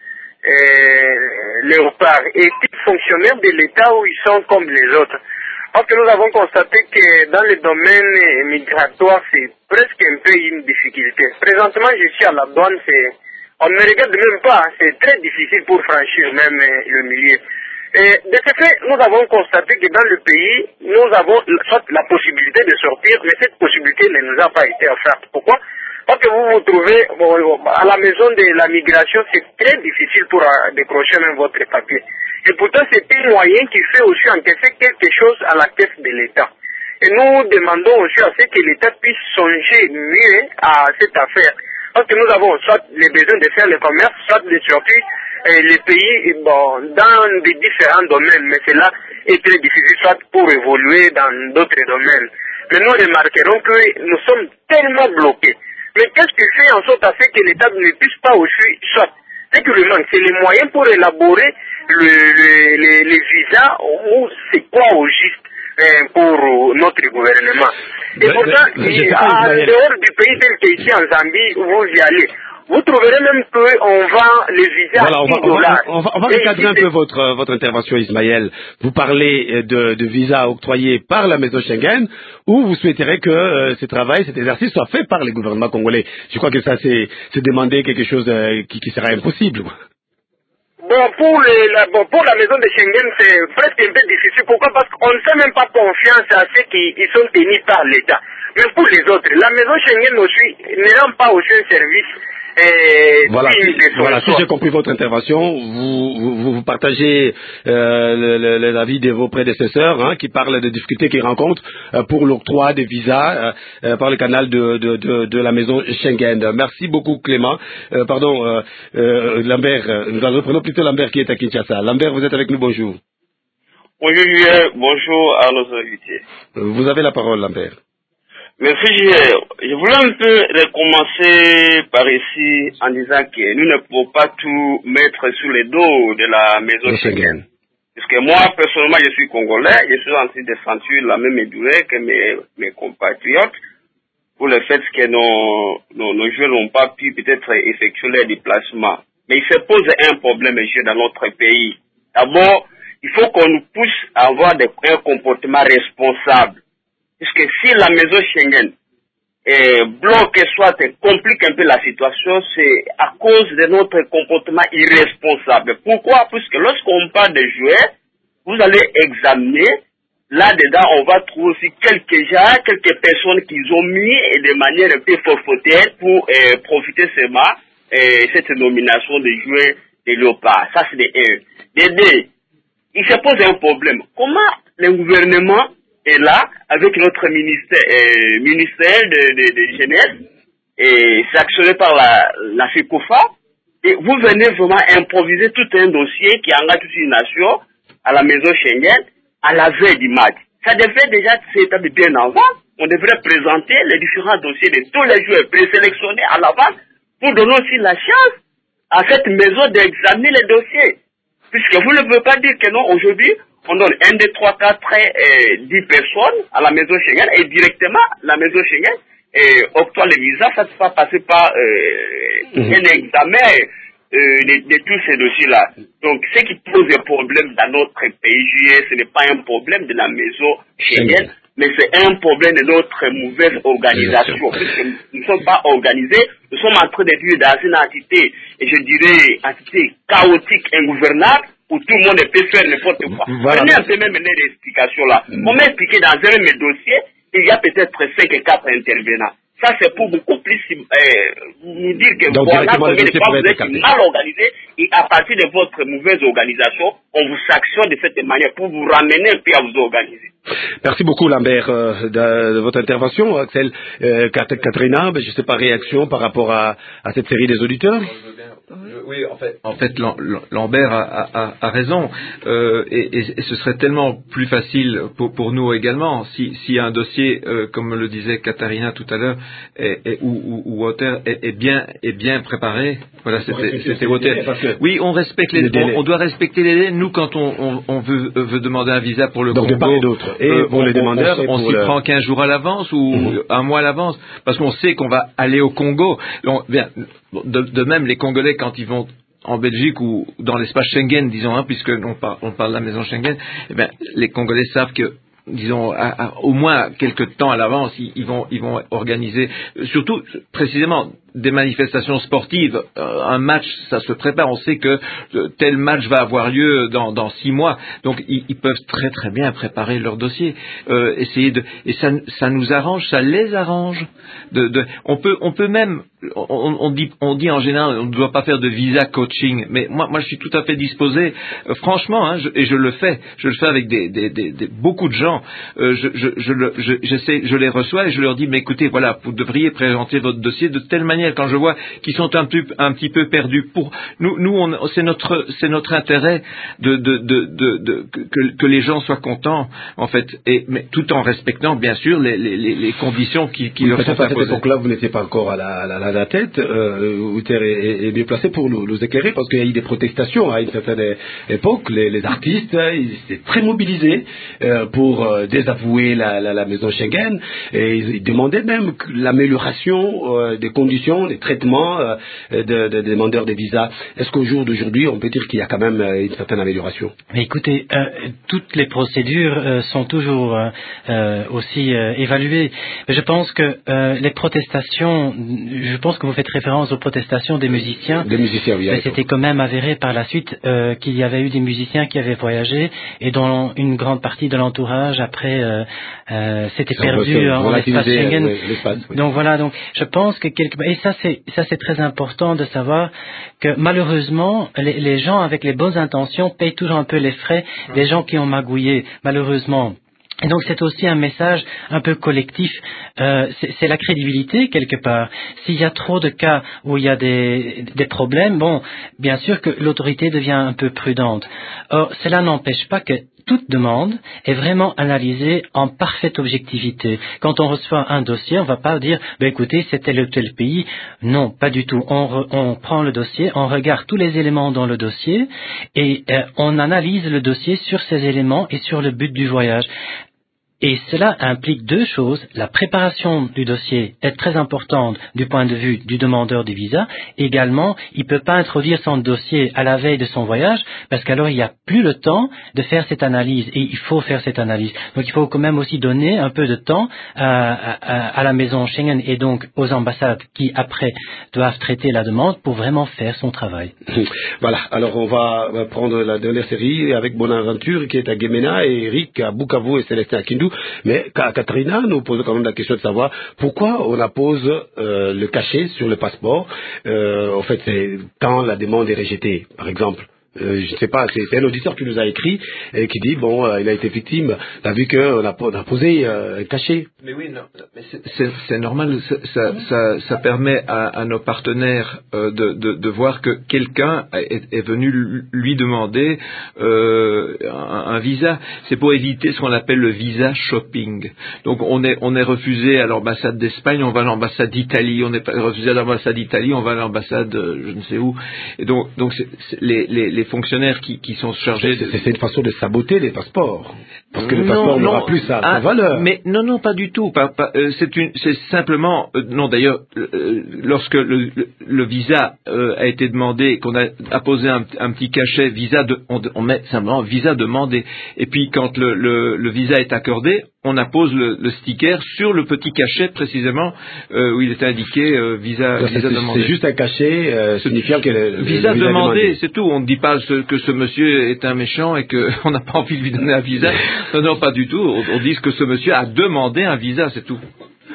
Euh, léopards est-il fonctionnaire de l'État ou ils sont comme les autres? Parce que nous avons constaté que dans le domaine migratoire, c'est presque un peu une difficulté. Présentement, je suis à la douane, c'est, on ne me regarde même pas, c'est très difficile pour franchir même le milieu. Et de ce fait, nous avons constaté que dans le pays, nous avons soit la possibilité de sortir, mais cette possibilité ne nous a pas été offerte. Pourquoi? Parce que vous vous trouvez bon, à la maison de la migration, c'est très difficile pour euh, décrocher même votre papier. Et pourtant, c'est un moyen qui fait aussi encaisser quelque chose à la caisse de l'État. Et nous demandons aussi à ce que l'État puisse songer mieux à cette affaire. Parce que nous avons soit les besoins de faire le commerce, soit de sortir euh, les pays bon, dans des différents domaines. Mais cela est très difficile, soit pour évoluer dans d'autres domaines. Mais nous remarquerons que nous sommes tellement bloqués. Mais qu'est-ce qui fait en sorte à ce que l'État ne puisse pas aussi, soit, ce qui lui manque, c'est les moyens pour élaborer le, le, les, les visas, ou c'est quoi au juste euh, pour notre gouvernement. Et ben, pourtant, ben, en dehors du pays tel qu'ici en Zambie, où vous y allez, vous trouverez même qu'on vend les visas voilà, à on va, dix dollars. On va, on va, on va recadrer un peu votre, votre intervention, Ismaël. Vous parlez de, de visas octroyés par la maison Schengen, ou vous souhaiterez que euh, ce travail, cet exercice soit fait par les gouvernements congolais. Je crois que ça, c'est, c'est demander quelque chose euh, qui, qui sera impossible. Bon pour, les, la, bon, pour la maison de Schengen, c'est presque un peu difficile. Pourquoi? Parce qu'on ne fait même pas confiance à ceux qui ils sont tenus par l'État. Mais pour les autres, la maison Schengen aussi ne rend pas aussi un service. Et voilà, si, voilà si j'ai compris votre intervention, vous, vous, vous partagez euh, le, le, l'avis de vos prédécesseurs hein, qui parlent des difficultés qu'ils rencontrent euh, pour l'octroi des visas euh, euh, par le canal de, de, de, de la maison Schengen. Merci beaucoup Clément. Euh, pardon, euh, euh, Lambert, euh, nous reprenons plutôt Lambert qui est à Kinshasa. Lambert, vous êtes avec nous, bonjour. Bonjour Julien, bonjour à nos invités. Vous avez la parole Lambert. Merci Julien. Je voulais un peu commencer par ici en disant que nous ne pouvons pas tout mettre sous les dos de la maison Schengen. Parce que moi, personnellement, je suis congolais, je suis en train de sentir la même douleur que mes, mes compatriotes pour le fait que nos, nos, nos jeunes n'ont pas pu peut-être effectuer leur déplacement. Mais il se pose un problème, monsieur, dans notre pays. D'abord, il faut qu'on nous pousse à avoir des, un comportement responsable. Parce que si la maison Schengen eh, bloque, soit complique un peu la situation, c'est à cause de notre comportement irresponsable. Pourquoi? Parce que lorsqu'on parle de jouets, vous allez examiner, là-dedans, on va trouver aussi quelques gens, quelques personnes qui ont mis de manière un peu forfaitaire pour eh, profiter seulement euh, cette nomination de joueurs des Léopards. Ça, c'est des un. Des deux, il se pose un problème. Comment le gouvernement est là avec notre ministère, euh, ministère de, de, de jeunesse et sanctionné par la, la FECOFA, et vous venez vraiment improviser tout un dossier qui engage toute une nation à la maison Schengen à la veille du match. Ça devrait déjà s'établir bien avant. On devrait présenter les différents dossiers de tous les joueurs présélectionnés à l'avance pour donner aussi la chance à cette maison d'examiner les dossiers. Puisque vous ne pouvez pas dire que non, aujourd'hui, on donne un, deux, trois, quatre, dix personnes à la maison Schengen et directement la maison Schengen et octroie les visas, ça ne va passer par euh, mmh. un examen euh, de, de tous ces dossiers-là. Donc, ce qui pose un problème dans notre pays, ce n'est pas un problème de la maison Schengen, mmh. mais c'est un problème de notre mauvaise organisation. Puisque nous ne sommes pas organisés, nous sommes en train de vivre dans une entité, et je dirais, entité chaotique, ingouvernable, où tout le monde peut faire n'importe quoi. Voilà. Venez un peu même mener des explications là. Mmh. On m'a expliqué dans un de mes dossiers, il y a peut-être cinq et quatre intervenants. Ça, c'est pour beaucoup plus euh, nous dire que donc, voilà combien de fois vous êtes mal organisé et à partir de votre mauvaise organisation, on vous sanctionne de cette manière pour vous ramener un peu à vous organiser. Merci beaucoup Lambert euh, de, de votre intervention. Axel, euh, Katrina, ben, je ne sais pas, réaction par rapport à, à cette série des auditeurs? Oui, en fait, en fait Lambert a, a, a raison, euh, et, et, et ce serait tellement plus facile pour, pour nous également si, si un dossier, euh, comme le disait Katharina tout à l'heure, est, est, ou, ou, ou Walter, est, est bien est bien préparé. Voilà, c'était, c'était Walter. Oui, on respecte les, les on, on doit respecter les délais. Nous, quand on, on, on veut, veut demander un visa pour le donc Congo, de part et d'autre. Et euh, pour on, les demandeurs, on, on, on s'y le... prend quinze jours à l'avance ou mmh. un mois à l'avance, parce qu'on sait qu'on va aller au Congo. On, bien, de, de même, les Congolais, quand ils vont en Belgique ou dans l'espace Schengen, disons, hein, puisque on parle, on parle de la maison Schengen, eh bien, les Congolais savent que, disons, à, à, au moins quelques temps à l'avance, ils, ils vont, ils vont organiser, surtout, précisément, des manifestations sportives. Euh, un match, ça se prépare. On sait que euh, tel match va avoir lieu dans, dans six mois. Donc, ils, ils peuvent très très bien préparer leur dossier. Euh, essayer de, et ça, ça nous arrange, ça les arrange. De, de, on peut, on peut même, on, on dit, on dit en général, on ne doit pas faire de visa coaching. Mais moi, moi, je suis tout à fait disposé. Euh, franchement, hein, je, et je le fais. Je le fais avec des, des, des, des beaucoup de gens. Euh, je, je, je, le, je, j'essaie, je les reçois et je leur dis, mais écoutez, voilà, vous devriez présenter votre dossier de telle manière. Quand je vois qu'ils sont un, peu, un petit peu perdus, pour nous, nous on, c'est notre, c'est notre intérêt de, de, de, de, de que, que les gens soient contents, en fait, et mais tout en respectant bien sûr les, les, les conditions qui, qui oui, leur sont imposées. À cette époque-là, vous n'étiez pas encore à la, à la, à la tête. Euh, Walter est, est bien placé pour nous, nous éclairer, parce qu'il y a eu des protestations à une certaine époque. Les, les artistes, ils étaient très mobilisés euh, pour euh, désavouer la, la, la maison Schengen, et ils, ils demandaient même l'amélioration euh, des conditions, les traitements euh, de, de, de demandeurs de visas. Est-ce qu'au jour d'aujourd'hui, on peut dire qu'il y a quand même euh, une certaine amélioration? Mais écoutez, euh, toutes les procédures euh, sont toujours euh, euh, aussi euh, évaluées. Je pense que euh, les protestations, je pense que vous faites référence aux protestations des musiciens. Des musiciens, oui. Mais c'était quand même avéré par la suite euh, qu'il y avait eu des musiciens qui avaient voyagé et dont une grande partie de l'entourage après euh, euh, s'était perdu en, en espace Schengen. Euh, oui. Donc voilà, donc je pense que quelque part, et ça c'est ça c'est très important de savoir que malheureusement les, les gens avec les bonnes intentions payent toujours un peu les frais des gens qui ont magouillé, malheureusement. Et donc c'est aussi un message un peu collectif, euh, c'est, c'est la crédibilité quelque part. S'il y a trop de cas où il y a des, des problèmes, bon, bien sûr que l'autorité devient un peu prudente. Or, cela n'empêche pas que toute demande est vraiment analysée en parfaite objectivité. Quand on reçoit un dossier, on ne va pas dire ben écoutez, c'est tel ou tel pays. Non, pas du tout. On, re, on prend le dossier, on regarde tous les éléments dans le dossier et euh, on analyse le dossier sur ces éléments et sur le but du voyage. Et cela implique deux choses. La préparation du dossier est très importante du point de vue du demandeur du visa. Également, il ne peut pas introduire son dossier à la veille de son voyage parce qu'alors il n'y a plus le temps de faire cette analyse et il faut faire cette analyse. Donc il faut quand même aussi donner un peu de temps à, à, à la maison Schengen et donc aux ambassades qui après doivent traiter la demande pour vraiment faire son travail. Voilà, alors on va prendre la dernière série avec Bonaventure qui est à Guémena et Eric à Bukavu et Célestin à Kindu. Mais Katrina nous pose quand même la question de savoir pourquoi on appose euh, le cachet sur le passeport. Euh, en fait, c'est quand la demande est rejetée, par exemple. Euh, je ne sais pas, c'est, c'est un auditeur qui nous a écrit et qui dit bon, euh, il a été victime, t'as vu qu'on a, on a posé euh, un cachet. Mais oui, non, mais c'est, c'est, c'est normal, ça, ça, ça, ça permet à, à nos partenaires euh, de, de, de voir que quelqu'un est, est venu lui demander euh, un, un visa. C'est pour éviter ce qu'on appelle le visa shopping. Donc on est, on est refusé à l'ambassade d'Espagne, on va à l'ambassade d'Italie, on est refusé à l'ambassade d'Italie, on va à l'ambassade euh, je ne sais où. Et donc, donc c'est, c'est les, les, les fonctionnaires qui, qui sont chargés c'est, de... c'est une façon de saboter les passeports parce que le non, passeport non, n'aura plus sa, ah, sa valeur. Mais non, non, pas du tout. Pas, pas, euh, c'est, une, c'est simplement euh, non. D'ailleurs, euh, lorsque le, le, le visa euh, a été demandé, qu'on a apposé un, un petit cachet visa, de, on, on met simplement visa demandé. Et puis quand le, le, le visa est accordé, on appose le, le sticker sur le petit cachet précisément euh, où il est indiqué euh, visa, Alors, visa c'est, demandé. C'est juste un cachet euh, signifiant que le, le visa, le visa demandé, demandé, c'est tout. On ne dit pas ce, que ce monsieur est un méchant et qu'on n'a pas envie de lui donner un visa. Non, non, pas du tout. On, on dit que ce monsieur a demandé un visa, c'est tout.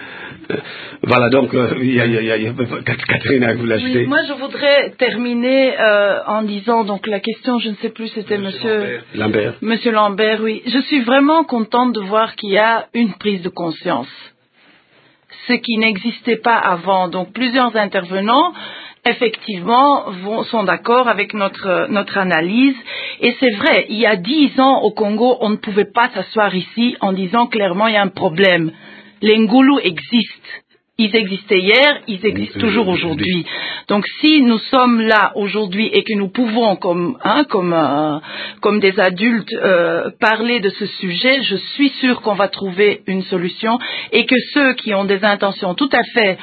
Voilà, donc, euh, il y a, il y a, il y a Catherine, vous l'ajoutez. Oui, moi, je voudrais terminer euh, en disant, donc la question, je ne sais plus, c'était Monsieur Lambert. Monsieur Lambert, oui. Je suis vraiment contente de voir qu'il y a une prise de conscience, ce qui n'existait pas avant. Donc, plusieurs intervenants, effectivement, vont, sont d'accord avec notre, notre analyse. Et c'est vrai, il y a dix ans, au Congo, on ne pouvait pas s'asseoir ici en disant clairement, il y a un problème. Les Ngoulous existent. Ils existaient hier, ils existent toujours aujourd'hui. Donc si nous sommes là aujourd'hui et que nous pouvons, comme, hein, comme, euh, comme des adultes, euh, parler de ce sujet, je suis sûre qu'on va trouver une solution et que ceux qui ont des intentions tout à fait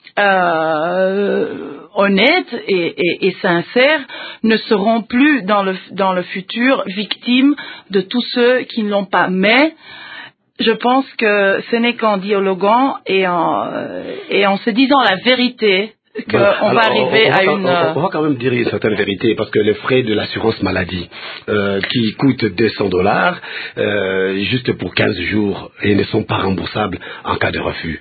euh, honnêtes et, et, et sincères ne seront plus dans le, dans le futur victimes de tous ceux qui ne l'ont pas. Mais je pense que ce n'est qu'en dialoguant et en, et en se disant la vérité qu'on bon, va arriver on, on, à on, une... On, on va quand même dire une certaine vérité parce que les frais de l'assurance maladie euh, qui coûtent deux cents dollars euh, juste pour quinze jours et ne sont pas remboursables en cas de refus.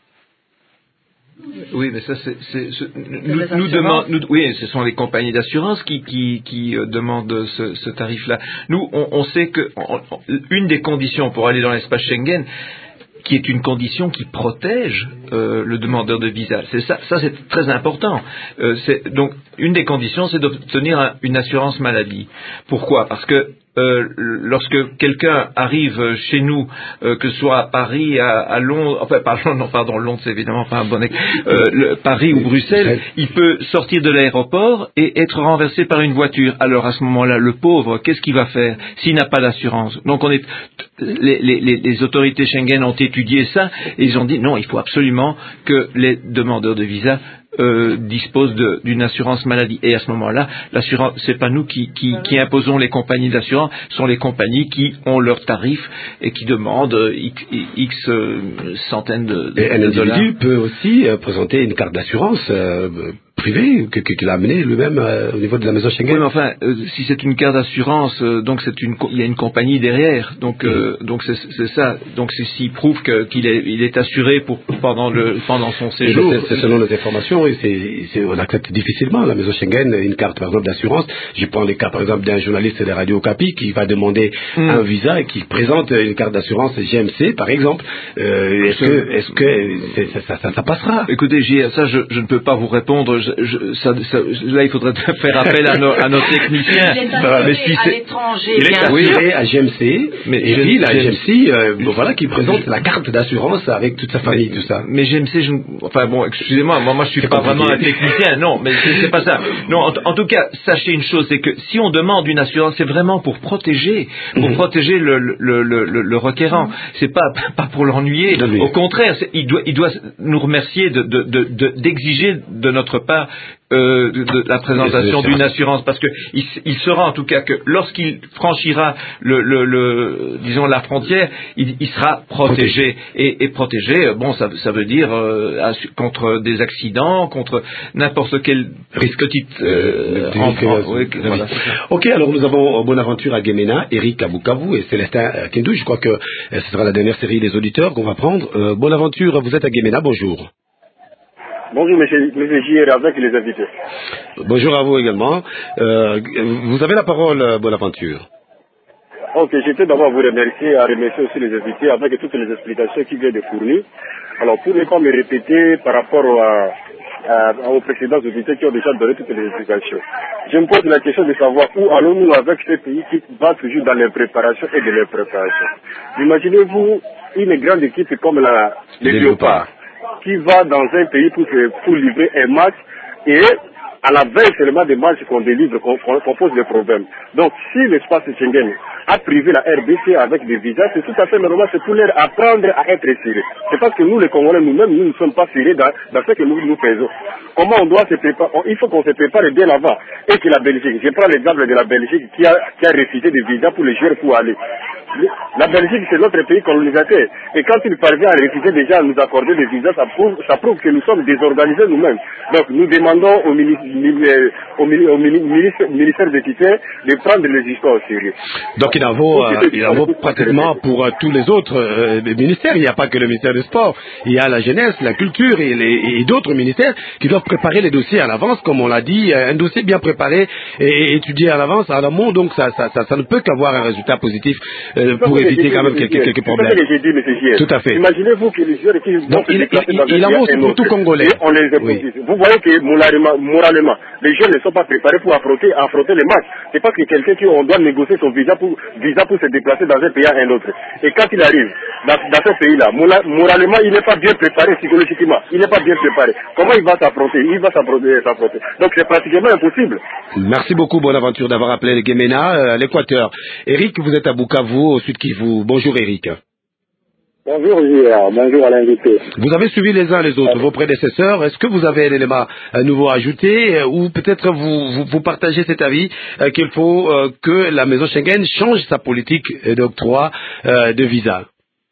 Oui, mais ça, c'est, c'est, c'est nous, nous demandons, nous, oui, ce sont les compagnies d'assurance qui, qui, qui euh, demandent ce, ce tarif-là. Nous, on, on sait que on, on, une des conditions pour aller dans l'espace Schengen, qui est une condition qui protège euh, le demandeur de visa. C'est ça, ça c'est très important. Euh, c'est, donc, une des conditions, c'est d'obtenir un, une assurance maladie. Pourquoi ? Parce que Euh, lorsque quelqu'un arrive chez nous, euh, que ce soit à Paris, à, à Londres, enfin pardon, non, pardon, Londres c'est évidemment pas un bon exemple, euh, le, Paris ou Bruxelles, il peut sortir de l'aéroport et être renversé par une voiture. Alors à ce moment-là, le pauvre, qu'est-ce qu'il va faire s'il n'a pas d'assurance ? Donc on est, les, les, les autorités Schengen ont étudié ça et ils ont dit non, il faut absolument que les demandeurs de visa Euh, dispose de, d'une assurance maladie. Et à ce moment-là, l'assurance, c'est pas nous qui, qui, qui imposons les compagnies d'assurance, ce sont les compagnies qui ont leurs tarifs et qui demandent X, X euh, centaines de, de, et un de dollars. individu peut aussi euh, présenter une carte d'assurance euh, privée que, que, qu'il a amenée lui-même euh, au niveau de la maison Schengen. Oui, mais enfin, euh, si c'est une carte d'assurance, euh, donc c'est une, il y a une compagnie derrière. Donc, euh, mmh. donc c'est, c'est ça. Donc c'est, s'il prouve que, qu'il est, il est assuré pour pendant le, pendant son séjour. C'est, c'est selon nos informations. C'est, c'est, on accepte difficilement la maison Schengen une carte par exemple d'assurance. Je prends le cas par exemple d'un journaliste de Radio Okapi qui va demander mmh. un visa et qui présente une carte d'assurance G M C par exemple. Euh, est-ce que, est-ce que c'est, ça, ça, ça, ça passera ? Écoutez, J, ça je, je ne peux pas vous répondre. Je, je, ça, ça, là, il faudrait faire appel à nos, à nos techniciens. Il est assuré mais si à l'étranger. Il est assuré à G M C. Mais et puis la G M C, euh, bon, voilà, qui présente la carte d'assurance avec toute sa famille, mais, tout ça. Mais G M C, je, enfin bon, excusez-moi, moi, moi je suis c'est pas compliqué. Vraiment un technicien, non, mais c'est, c'est pas ça. Non, en, en tout cas, sachez une chose, c'est que si on demande une assurance, c'est vraiment pour protéger, pour mm-hmm. protéger le, le, le, le, le requérant. Mm-hmm. C'est pas pas pour l'ennuyer. Au contraire, c'est, il doit il doit nous remercier de, de, de, de d'exiger de notre part pas euh, de, de la présentation d'une assurance, parce que il, il saura en tout cas que lorsqu'il franchira le, le, le disons la frontière, il, il sera protégé et, et protégé. Bon, ça, ça veut dire euh, contre des accidents, contre n'importe quel risque petite. Euh, en, en, oui, voilà. Ok, alors nous avons Bonaventure à Guémena, Eric à Bukavu et Célestin Kindou. Je crois que euh, ce sera la dernière série des auditeurs qu'on va prendre. Euh, Bonaventure, vous êtes à Guémena. Bonjour. Bonjour, monsieur, monsieur J R avec les invités. Bonjour à vous également. Euh, vous avez la parole, Bonaventure. Ok, je peux d'abord vous remercier, à remercier aussi les invités avec toutes les explications qu'ils viennent de fournir. Alors, pour ne pas me répéter par rapport à, à, aux précédents invités qui ont déjà donné toutes les explications, je me pose la question de savoir où allons-nous avec ce pays qui va toujours dans les préparations et de les préparations. Imaginez-vous une grande équipe comme la, les Léopards, qui va dans un pays pour, pour livrer un match et à la veille seulement des matchs qu'on délivre, qu'on qu'on pose des problèmes. Donc si l'espace Schengen a privé la R D C avec des visas, c'est tout à fait normal, c'est pour leur apprendre à être sérieux. C'est parce que nous les Congolais nous-mêmes, nous ne sommes pas sérieux dans, dans ce que nous nous faisons. Comment on doit se préparer? Il faut qu'on se prépare bien avant. Et que la Belgique, je prends l'exemple de la Belgique qui a, qui a refusé des visas pour les joueurs pour aller. La Belgique, c'est notre pays colonisateur. Et quand il parvient à refuser déjà à nous accorder des visas, ça prouve, ça prouve que nous sommes désorganisés nous-mêmes. Donc nous demandons au ministre, au ministère, ministère des Tutelles de prendre les histoires au sérieux. Donc il en vaut, euh, il en vaut pratiquement pour euh, tous les autres euh, ministères. Il n'y a pas que le ministère des Sports. Il y a la jeunesse, la culture et, les, et d'autres ministères qui doivent préparer les dossiers à l'avance, comme on l'a dit. Un dossier bien préparé et, et étudié à l'avance, à l'amont, donc ça, ça, ça, ça ne peut qu'avoir un résultat positif euh, pour éviter quand même quelques, quelques problèmes. C'est ce que j'ai dit, monsieur J R. Tout à fait. Imaginez-vous que les joueurs qui vont se déplacer dans il, il, il en vaut aussi pour tout Congolais. On les oui. Vous voyez que moralement, moralement, les jeunes ne sont pas préparés pour affronter, affronter les matchs. C'est parce que quelqu'un qui on doit négocier son visa pour, visa pour se déplacer dans un pays à un autre. Et quand il arrive dans, dans ce pays-là, moralement, il n'est pas bien préparé psychologiquement. Il n'est pas bien préparé. Comment il va s'affronter? Il va s'affronter. Donc c'est pratiquement impossible. Merci beaucoup, Bonaventure, d'avoir appelé le Guémena, euh, l'Équateur. Eric, vous êtes à Bukavu, au sud Kivu. Bonjour, Eric. Bonjour, J R. Bonjour à l'invité. Vous avez suivi les uns les autres, vos prédécesseurs. Est-ce que vous avez un élément à nouveau à ajouter euh, ou peut-être vous, vous, vous partagez cet avis euh, qu'il faut euh, que la maison Schengen change sa politique d'octroi euh, de visa?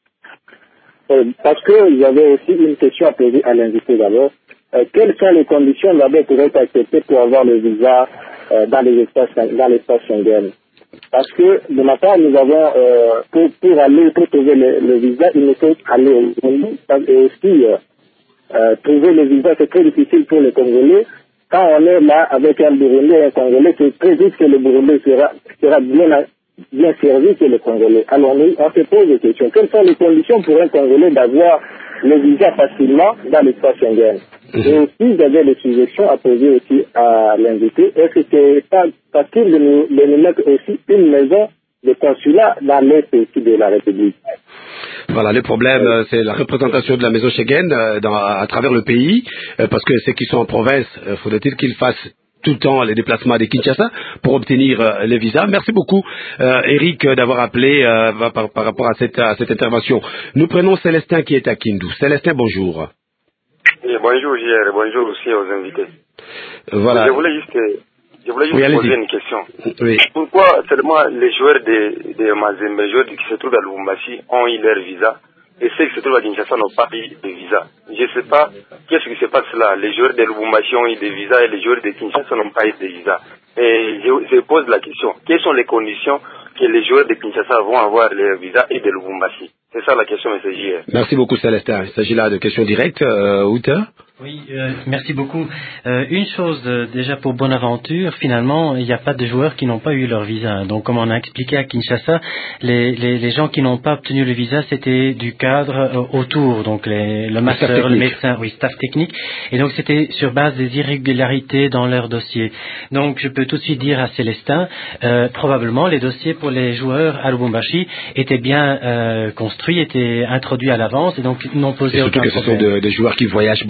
euh, Parce que j'avais aussi une question à poser à l'invité d'abord. Euh, quelles sont les conditions d'abord pour être accepté pour avoir le visa euh, dans les espaces, dans l'espace Schengen? Parce que de ma part, nous avons, euh, pour, pour aller, pour trouver le, le visa, il nous faut aller au Burundi. Et aussi, euh, euh, trouver le visa, c'est très difficile pour les Congolais. Quand on est là avec un Burundais et un Congolais, c'est très vite que le Burundais sera, sera bien, bien servi que le Congolais. Alors, nous, on se pose des questions. Quelles sont les conditions pour un Congolais d'avoir le visa facilement dans l'espace Schengen? Et aussi, j'avais des suggestions à poser aussi à l'invité. Est-ce que c'est pas facile de nous, de nous mettre aussi une maison de consulat dans l'est aussi de la République? Voilà, le problème, euh, c'est la représentation de la maison Schengen euh, dans, à travers le pays, euh, parce que ceux qui sont en province, euh, faudrait-il qu'ils fassent tout le temps les déplacements des Kinshasa pour obtenir euh, les visas. Merci beaucoup, euh, Eric, d'avoir appelé euh, par, par rapport à cette, à cette intervention. Nous prenons Célestin qui est à Kindu. Célestin, bonjour. Oui, bonjour J R, bonjour aussi aux invités. Voilà. Je voulais juste, je voulais juste oui, poser une question. Oui. Pourquoi seulement les joueurs de, de Mazembe, les joueurs qui se trouvent à Lubumbashi ont eu leur visa et ceux qui se trouvent à Kinshasa n'ont pas eu de visa? Je ne sais pas qu'est-ce qui se passe là. Les joueurs de Lubumbashi ont eu des visas et les joueurs de Kinshasa n'ont pas eu de visa. Et je, je pose la question, quelles sont les conditions que les joueurs de Kinshasa vont avoir leur visa et de Lubumbashi? C'est ça la question, M. J R. Merci beaucoup, Célestin. Il s'agit là de questions directes. Euh, Outa? Oui, euh, merci beaucoup. Euh, une chose euh, déjà pour Bonaventure, finalement, il n'y a pas de joueurs qui n'ont pas eu leur visa. Donc, comme on a expliqué à Kinshasa, les, les, les gens qui n'ont pas obtenu le visa, c'était du cadre euh, autour, donc les, le master, le médecin, oui, staff technique. Et donc, c'était sur base des irrégularités dans leur dossier. Donc, je peux tout de suite dire à Célestin, euh, probablement les dossiers pour les joueurs à Lubumbashi étaient bien euh, construits, étaient introduits à l'avance et donc n'ont posé aucun problème. Surtout que ce sont de, des joueurs qui voyagent beaucoup.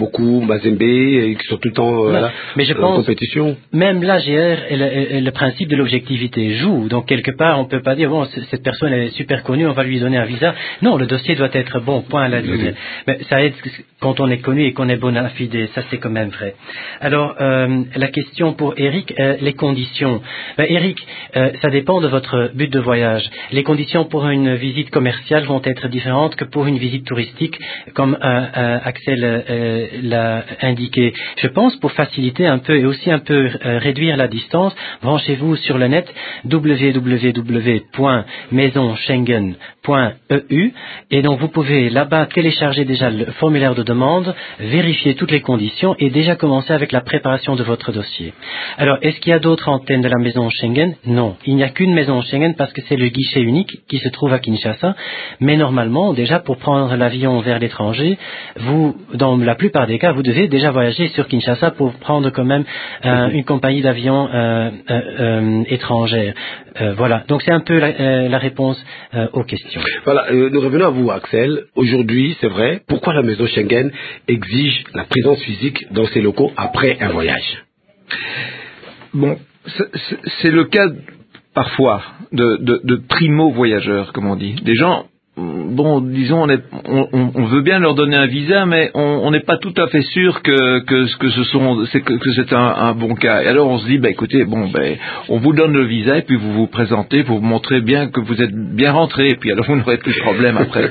Mazembe, et qui sont tout le temps euh, Ouais. là, Mais je en pense, compétition. même l'A G R et le, et le principe de l'objectivité joue. Donc quelque part, on peut pas dire bon, c- cette personne elle est super connue, on va lui donner un visa. Non, le dossier doit être bon, point à la ligne. Oui. Mais ça aide quand on est connu et qu'on est bona fide, ça c'est quand même vrai. Alors euh, la question pour Eric, euh, les conditions. Ben, Eric, euh, ça dépend de votre but de voyage. Les conditions pour une visite commerciale vont être différentes que pour une visite touristique, comme euh, euh, Axel euh, l'a indiqué. Je pense pour faciliter un peu et aussi un peu euh, réduire la distance, branchez-vous sur le net w w w point maison schengen point e u et donc vous pouvez là-bas télécharger déjà le formulaire de demande, vérifier toutes les conditions et déjà commencer avec la préparation de votre dossier. Alors, est-ce qu'il y a d'autres antennes de la maison Schengen? Non. Il n'y a qu'une maison Schengen parce que c'est le guichet unique qui se trouve à Kinshasa. Mais normalement, déjà pour prendre l'avion vers l'étranger, vous, dans la plupart des cas, vous devez déjà voyager sur Kinshasa pour prendre quand même euh, une compagnie d'avions euh, euh, euh, étrangère. Euh, voilà. Donc c'est un peu la, euh, la réponse euh, aux questions. Voilà, euh, nous revenons à vous, Axel. Aujourd'hui, c'est vrai, pourquoi la maison Schengen exige la présence physique dans ses locaux après un voyage? Bon, c'est- c'est c'est le cas parfois de, de, de primo-voyageurs, comme on dit. Des gens, bon, disons, on, est, on, on- on veut bien leur donner un visa, mais on n'est pas tout à fait sûr que, que, que ce sont, c'est, que, que c'est un, un bon cas. Et alors on se dit, bah, écoutez, bon, ben, on vous donne le visa et puis vous vous présentez, vous montrez bien que vous êtes bien rentré, et puis alors vous n'aurez plus de problème après.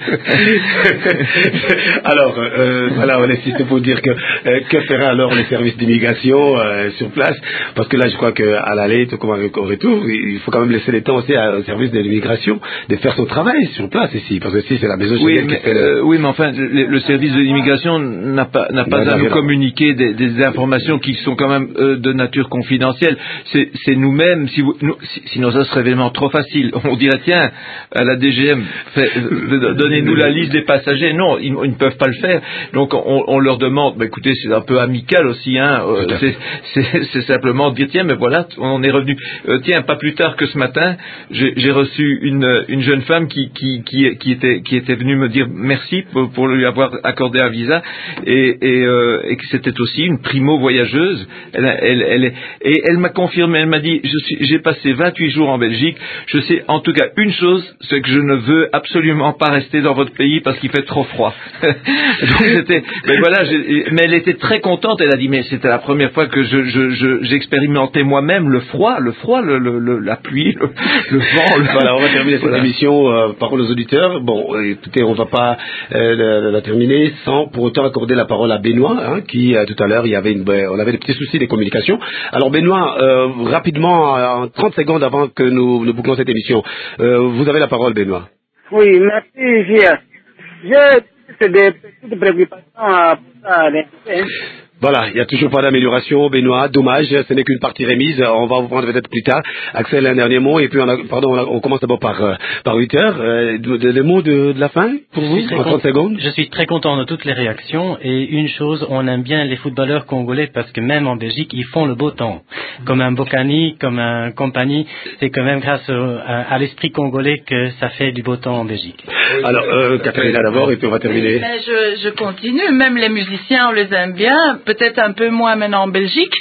Alors, euh, voilà, on insiste pour dire que euh, que fera alors les services d'immigration euh, sur place? Parce que là, je crois qu'à l'aller, tout comme au retour, il faut quand même laisser le temps aussi au service de l'immigration de faire son travail sur place ici. Parce que si c'est la maison Oui, Schengen mais, qui fait le... euh, oui, mais enfin, le, le service de l'immigration n'a pas, n'a pas Non, à non, nous non. communiquer des, des informations qui sont quand même euh, de nature confidentielle. C'est, c'est nous-mêmes, si vous, nous, si, sinon ça serait vraiment trop facile. On dirait, tiens, à la D G M, fait, euh, donnez-nous la liste des passagers. Non, ils, ils ne peuvent pas le faire. Donc on, on leur demande, bah, écoutez, c'est un peu amical aussi, hein, euh, c'est, c'est, c'est simplement dire, tiens, mais voilà, on est revenu. Euh, tiens, pas plus tard que ce matin, j'ai, j'ai reçu une, une jeune femme qui, qui, qui, qui était, qui était venue me dire merci pour, pour lui avoir accordé un visa et, et, euh, et que c'était aussi une primo-voyageuse. Elle, elle, elle, est- et elle m'a confirmé, elle m'a dit, je suis, j'ai passé vingt-huit jours en Belgique, je sais en tout cas une chose, c'est que je ne veux absolument pas rester dans votre pays parce qu'il fait trop froid. Donc c'était, mais voilà, j'ai- mais elle était très contente, elle a dit, mais c'était la première fois que je, je, je- j'expérimentais moi-même le froid, le froid, le, le, le- la pluie, le, le vent. Le... Voilà, on va terminer cette Voilà. émission, euh, parole aux auditeurs. Bon, euh, écoutez, on va pas euh, la, la terminer sans pour autant accorder la parole à Benoît, hein, qui euh, tout à l'heure, il y avait une, ben, on avait des petits soucis de communication. Alors Benoît, euh, rapidement, euh, en trente secondes avant que nous, nous bouclons cette émission, euh, vous avez la parole, Benoît. Oui, merci, Gia. J'ai c'est des petites préoccupations à, à l'inviter. Voilà, il n'y a toujours pas d'amélioration, Benoît. Dommage, ce n'est qu'une partie remise. On va vous prendre peut-être plus tard. Axel, un dernier mot. Et puis, on a, pardon, on, a- on commence d'abord par, euh, par huit heures. Euh, de- de- le mot de, de la fin pour Je vous, suis très en trente con- secondes. Je suis très content de toutes les réactions et une chose, on aime bien les footballeurs congolais parce que même en Belgique, ils font le beau temps. Comme un Bocani, comme un Compagnie, c'est quand même grâce au- à, à l'esprit congolais que ça fait du beau temps en Belgique. Alors, euh, Catherine d'abord, et puis on va terminer. Mais je, je continue, même les musiciens, on les aime bien, peut-être un peu moins maintenant en Belgique.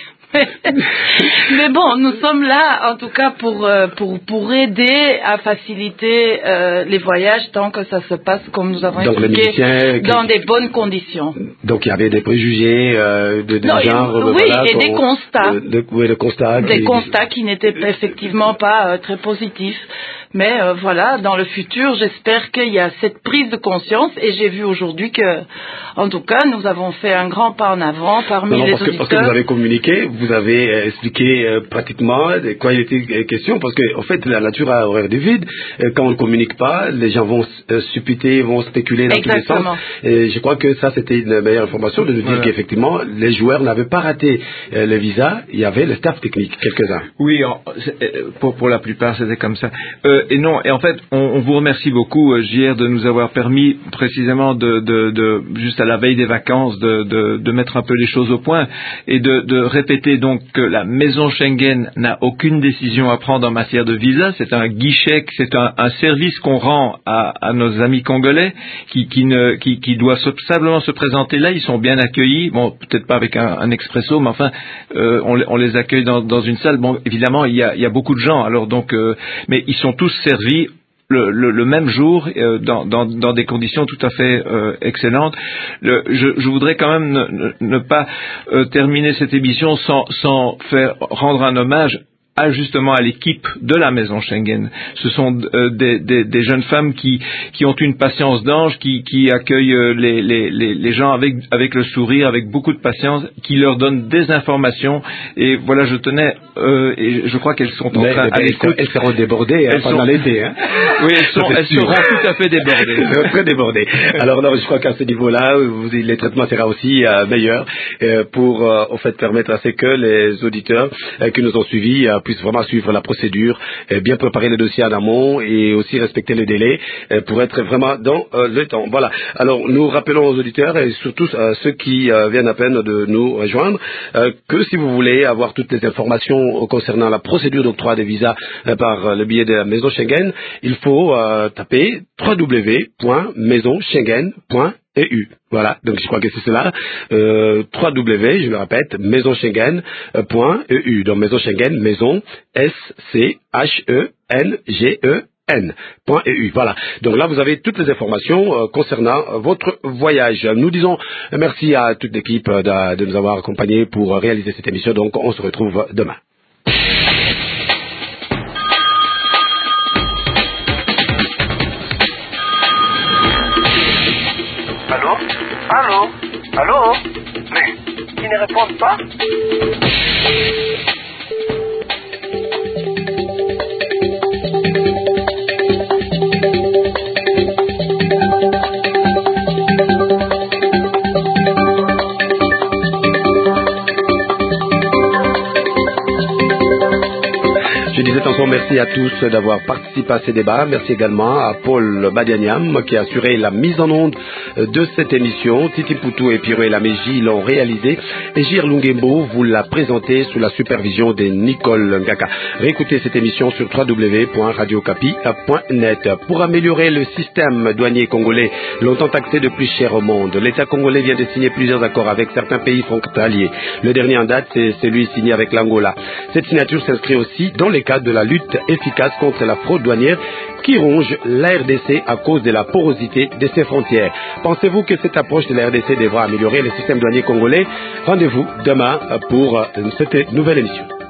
Mais bon, nous sommes là, en tout cas, pour euh, pour pour aider à faciliter euh, les voyages tant que ça se passe comme nous avons Donc, les expliqué, musiciens qui- dans des bonnes conditions. Donc, il y avait des préjugés euh, de, de Non, et- genre. euh, oui, voilà, et des qu'on- constats. euh, de- oui, le constat. Des qui- constats qui n'étaient effectivement pas euh, très positifs. Mais euh, voilà, dans le futur, j'espère qu'il y a cette prise de conscience. Et j'ai vu aujourd'hui que, en tout cas, nous avons fait un grand pas en avant parmi Non, non, les parce que, parce que auditeurs. vous avez communiqué, vous avez euh, expliqué euh, pratiquement de quoi il était euh, question, parce que en fait la nature a horreur du vide. Euh, quand on ne communique pas, les gens vont euh, supputer, vont spéculer dans tous les Exactement. sens. Et je crois que ça c'était une meilleure information de nous dire Voilà. qu'effectivement les joueurs n'avaient pas raté euh, le visa, il y avait le staff technique, quelques-uns. Oui, en- c'est- euh, pour, pour la plupart, c'était comme ça. Euh, Euh, et non, et en fait, on, on vous remercie beaucoup, euh, J R, de nous avoir permis précisément de, de, de juste à la veille des vacances, de, de, de mettre un peu les choses au point et de, de répéter donc que la maison Schengen n'a aucune décision à prendre en matière de visa. C'est un guichet, c'est un, un service qu'on rend à, à nos amis congolais qui, qui, ne, qui, qui doivent simplement se présenter là. Ils sont bien accueillis. Bon, peut-être pas avec un, un expresso, mais enfin, euh, on, on les accueille dans, dans une salle. Bon, évidemment, il y a, il y a beaucoup de gens. Alors donc, euh, mais ils sont tous servis Le, le, le même jour, euh, dans, dans, dans des conditions tout à fait euh, excellentes. Le, je, je voudrais quand même ne, ne, ne pas euh, terminer cette émission sans, sans faire rendre un hommage à justement à l'équipe de la maison Schengen. Ce sont euh, des, des, des jeunes femmes qui, qui ont une patience d'ange, qui, qui accueillent euh, les, les, les, les gens avec, avec le sourire, avec beaucoup de patience, qui leur donnent des informations. Et voilà, je tenais, euh, et je crois qu'elles sont en mais, train mais à l'écoute. Elles seront débordées hein, pendant sont... l'été. Hein. Oui, elles, sont, elles seront tout à fait débordées. Très débordées. Alors non, je crois qu'à ce niveau-là, vous, les traitements sera aussi euh, meilleur euh, pour euh, au fait permettre à ce que les auditeurs euh, qui nous ont suivis euh, puissent vraiment suivre la procédure, euh, bien préparer le dossier en amont et aussi respecter les délais euh, pour être vraiment dans euh, le temps. Voilà. Alors nous rappelons aux auditeurs et surtout euh, ceux qui euh, viennent à peine de nous rejoindre euh, que si vous voulez avoir toutes les informations concernant la procédure d'octroi des visas euh, par le biais de la maison Schengen, il faut euh, taper w w w point maison schengen point e u. Voilà, donc je crois que c'est cela. Euh, w w w, je le répète, maison schengen point e u. Donc maison Schengen, maison S C H E N G E N. .eu. Voilà. Donc là, vous avez toutes les informations euh, concernant euh, votre voyage. Nous disons merci à toute l'équipe euh, de, de nous avoir accompagnés pour euh, réaliser cette émission. Donc, on se retrouve demain. Allô? Allô? Allô? Mais, ils ne répondent pas? Je disais tantôt merci à tous d'avoir participé à ces débats. Merci également à Paul Badianiam qui a assuré la mise en onde de cette émission. Titi Poutou et Pierre Laméji l'ont réalisé et Gir Lungembo vous l'a présenté sous la supervision de Nicole Ngaka. Réécoutez cette émission sur w w w point radio capi point net. Pour améliorer le système douanier congolais, longtemps taxé de plus cher au monde, l'État congolais vient de signer plusieurs accords avec certains pays frontaliers. Le dernier en date, c'est celui signé avec l'Angola. Cette signature s'inscrit aussi dans les cadre de la lutte efficace contre la fraude douanière qui ronge la R D C à cause de la porosité de ses frontières. Pensez-vous que cette approche de la R D C devra améliorer le système douanier congolais? Rendez-vous demain pour cette nouvelle émission.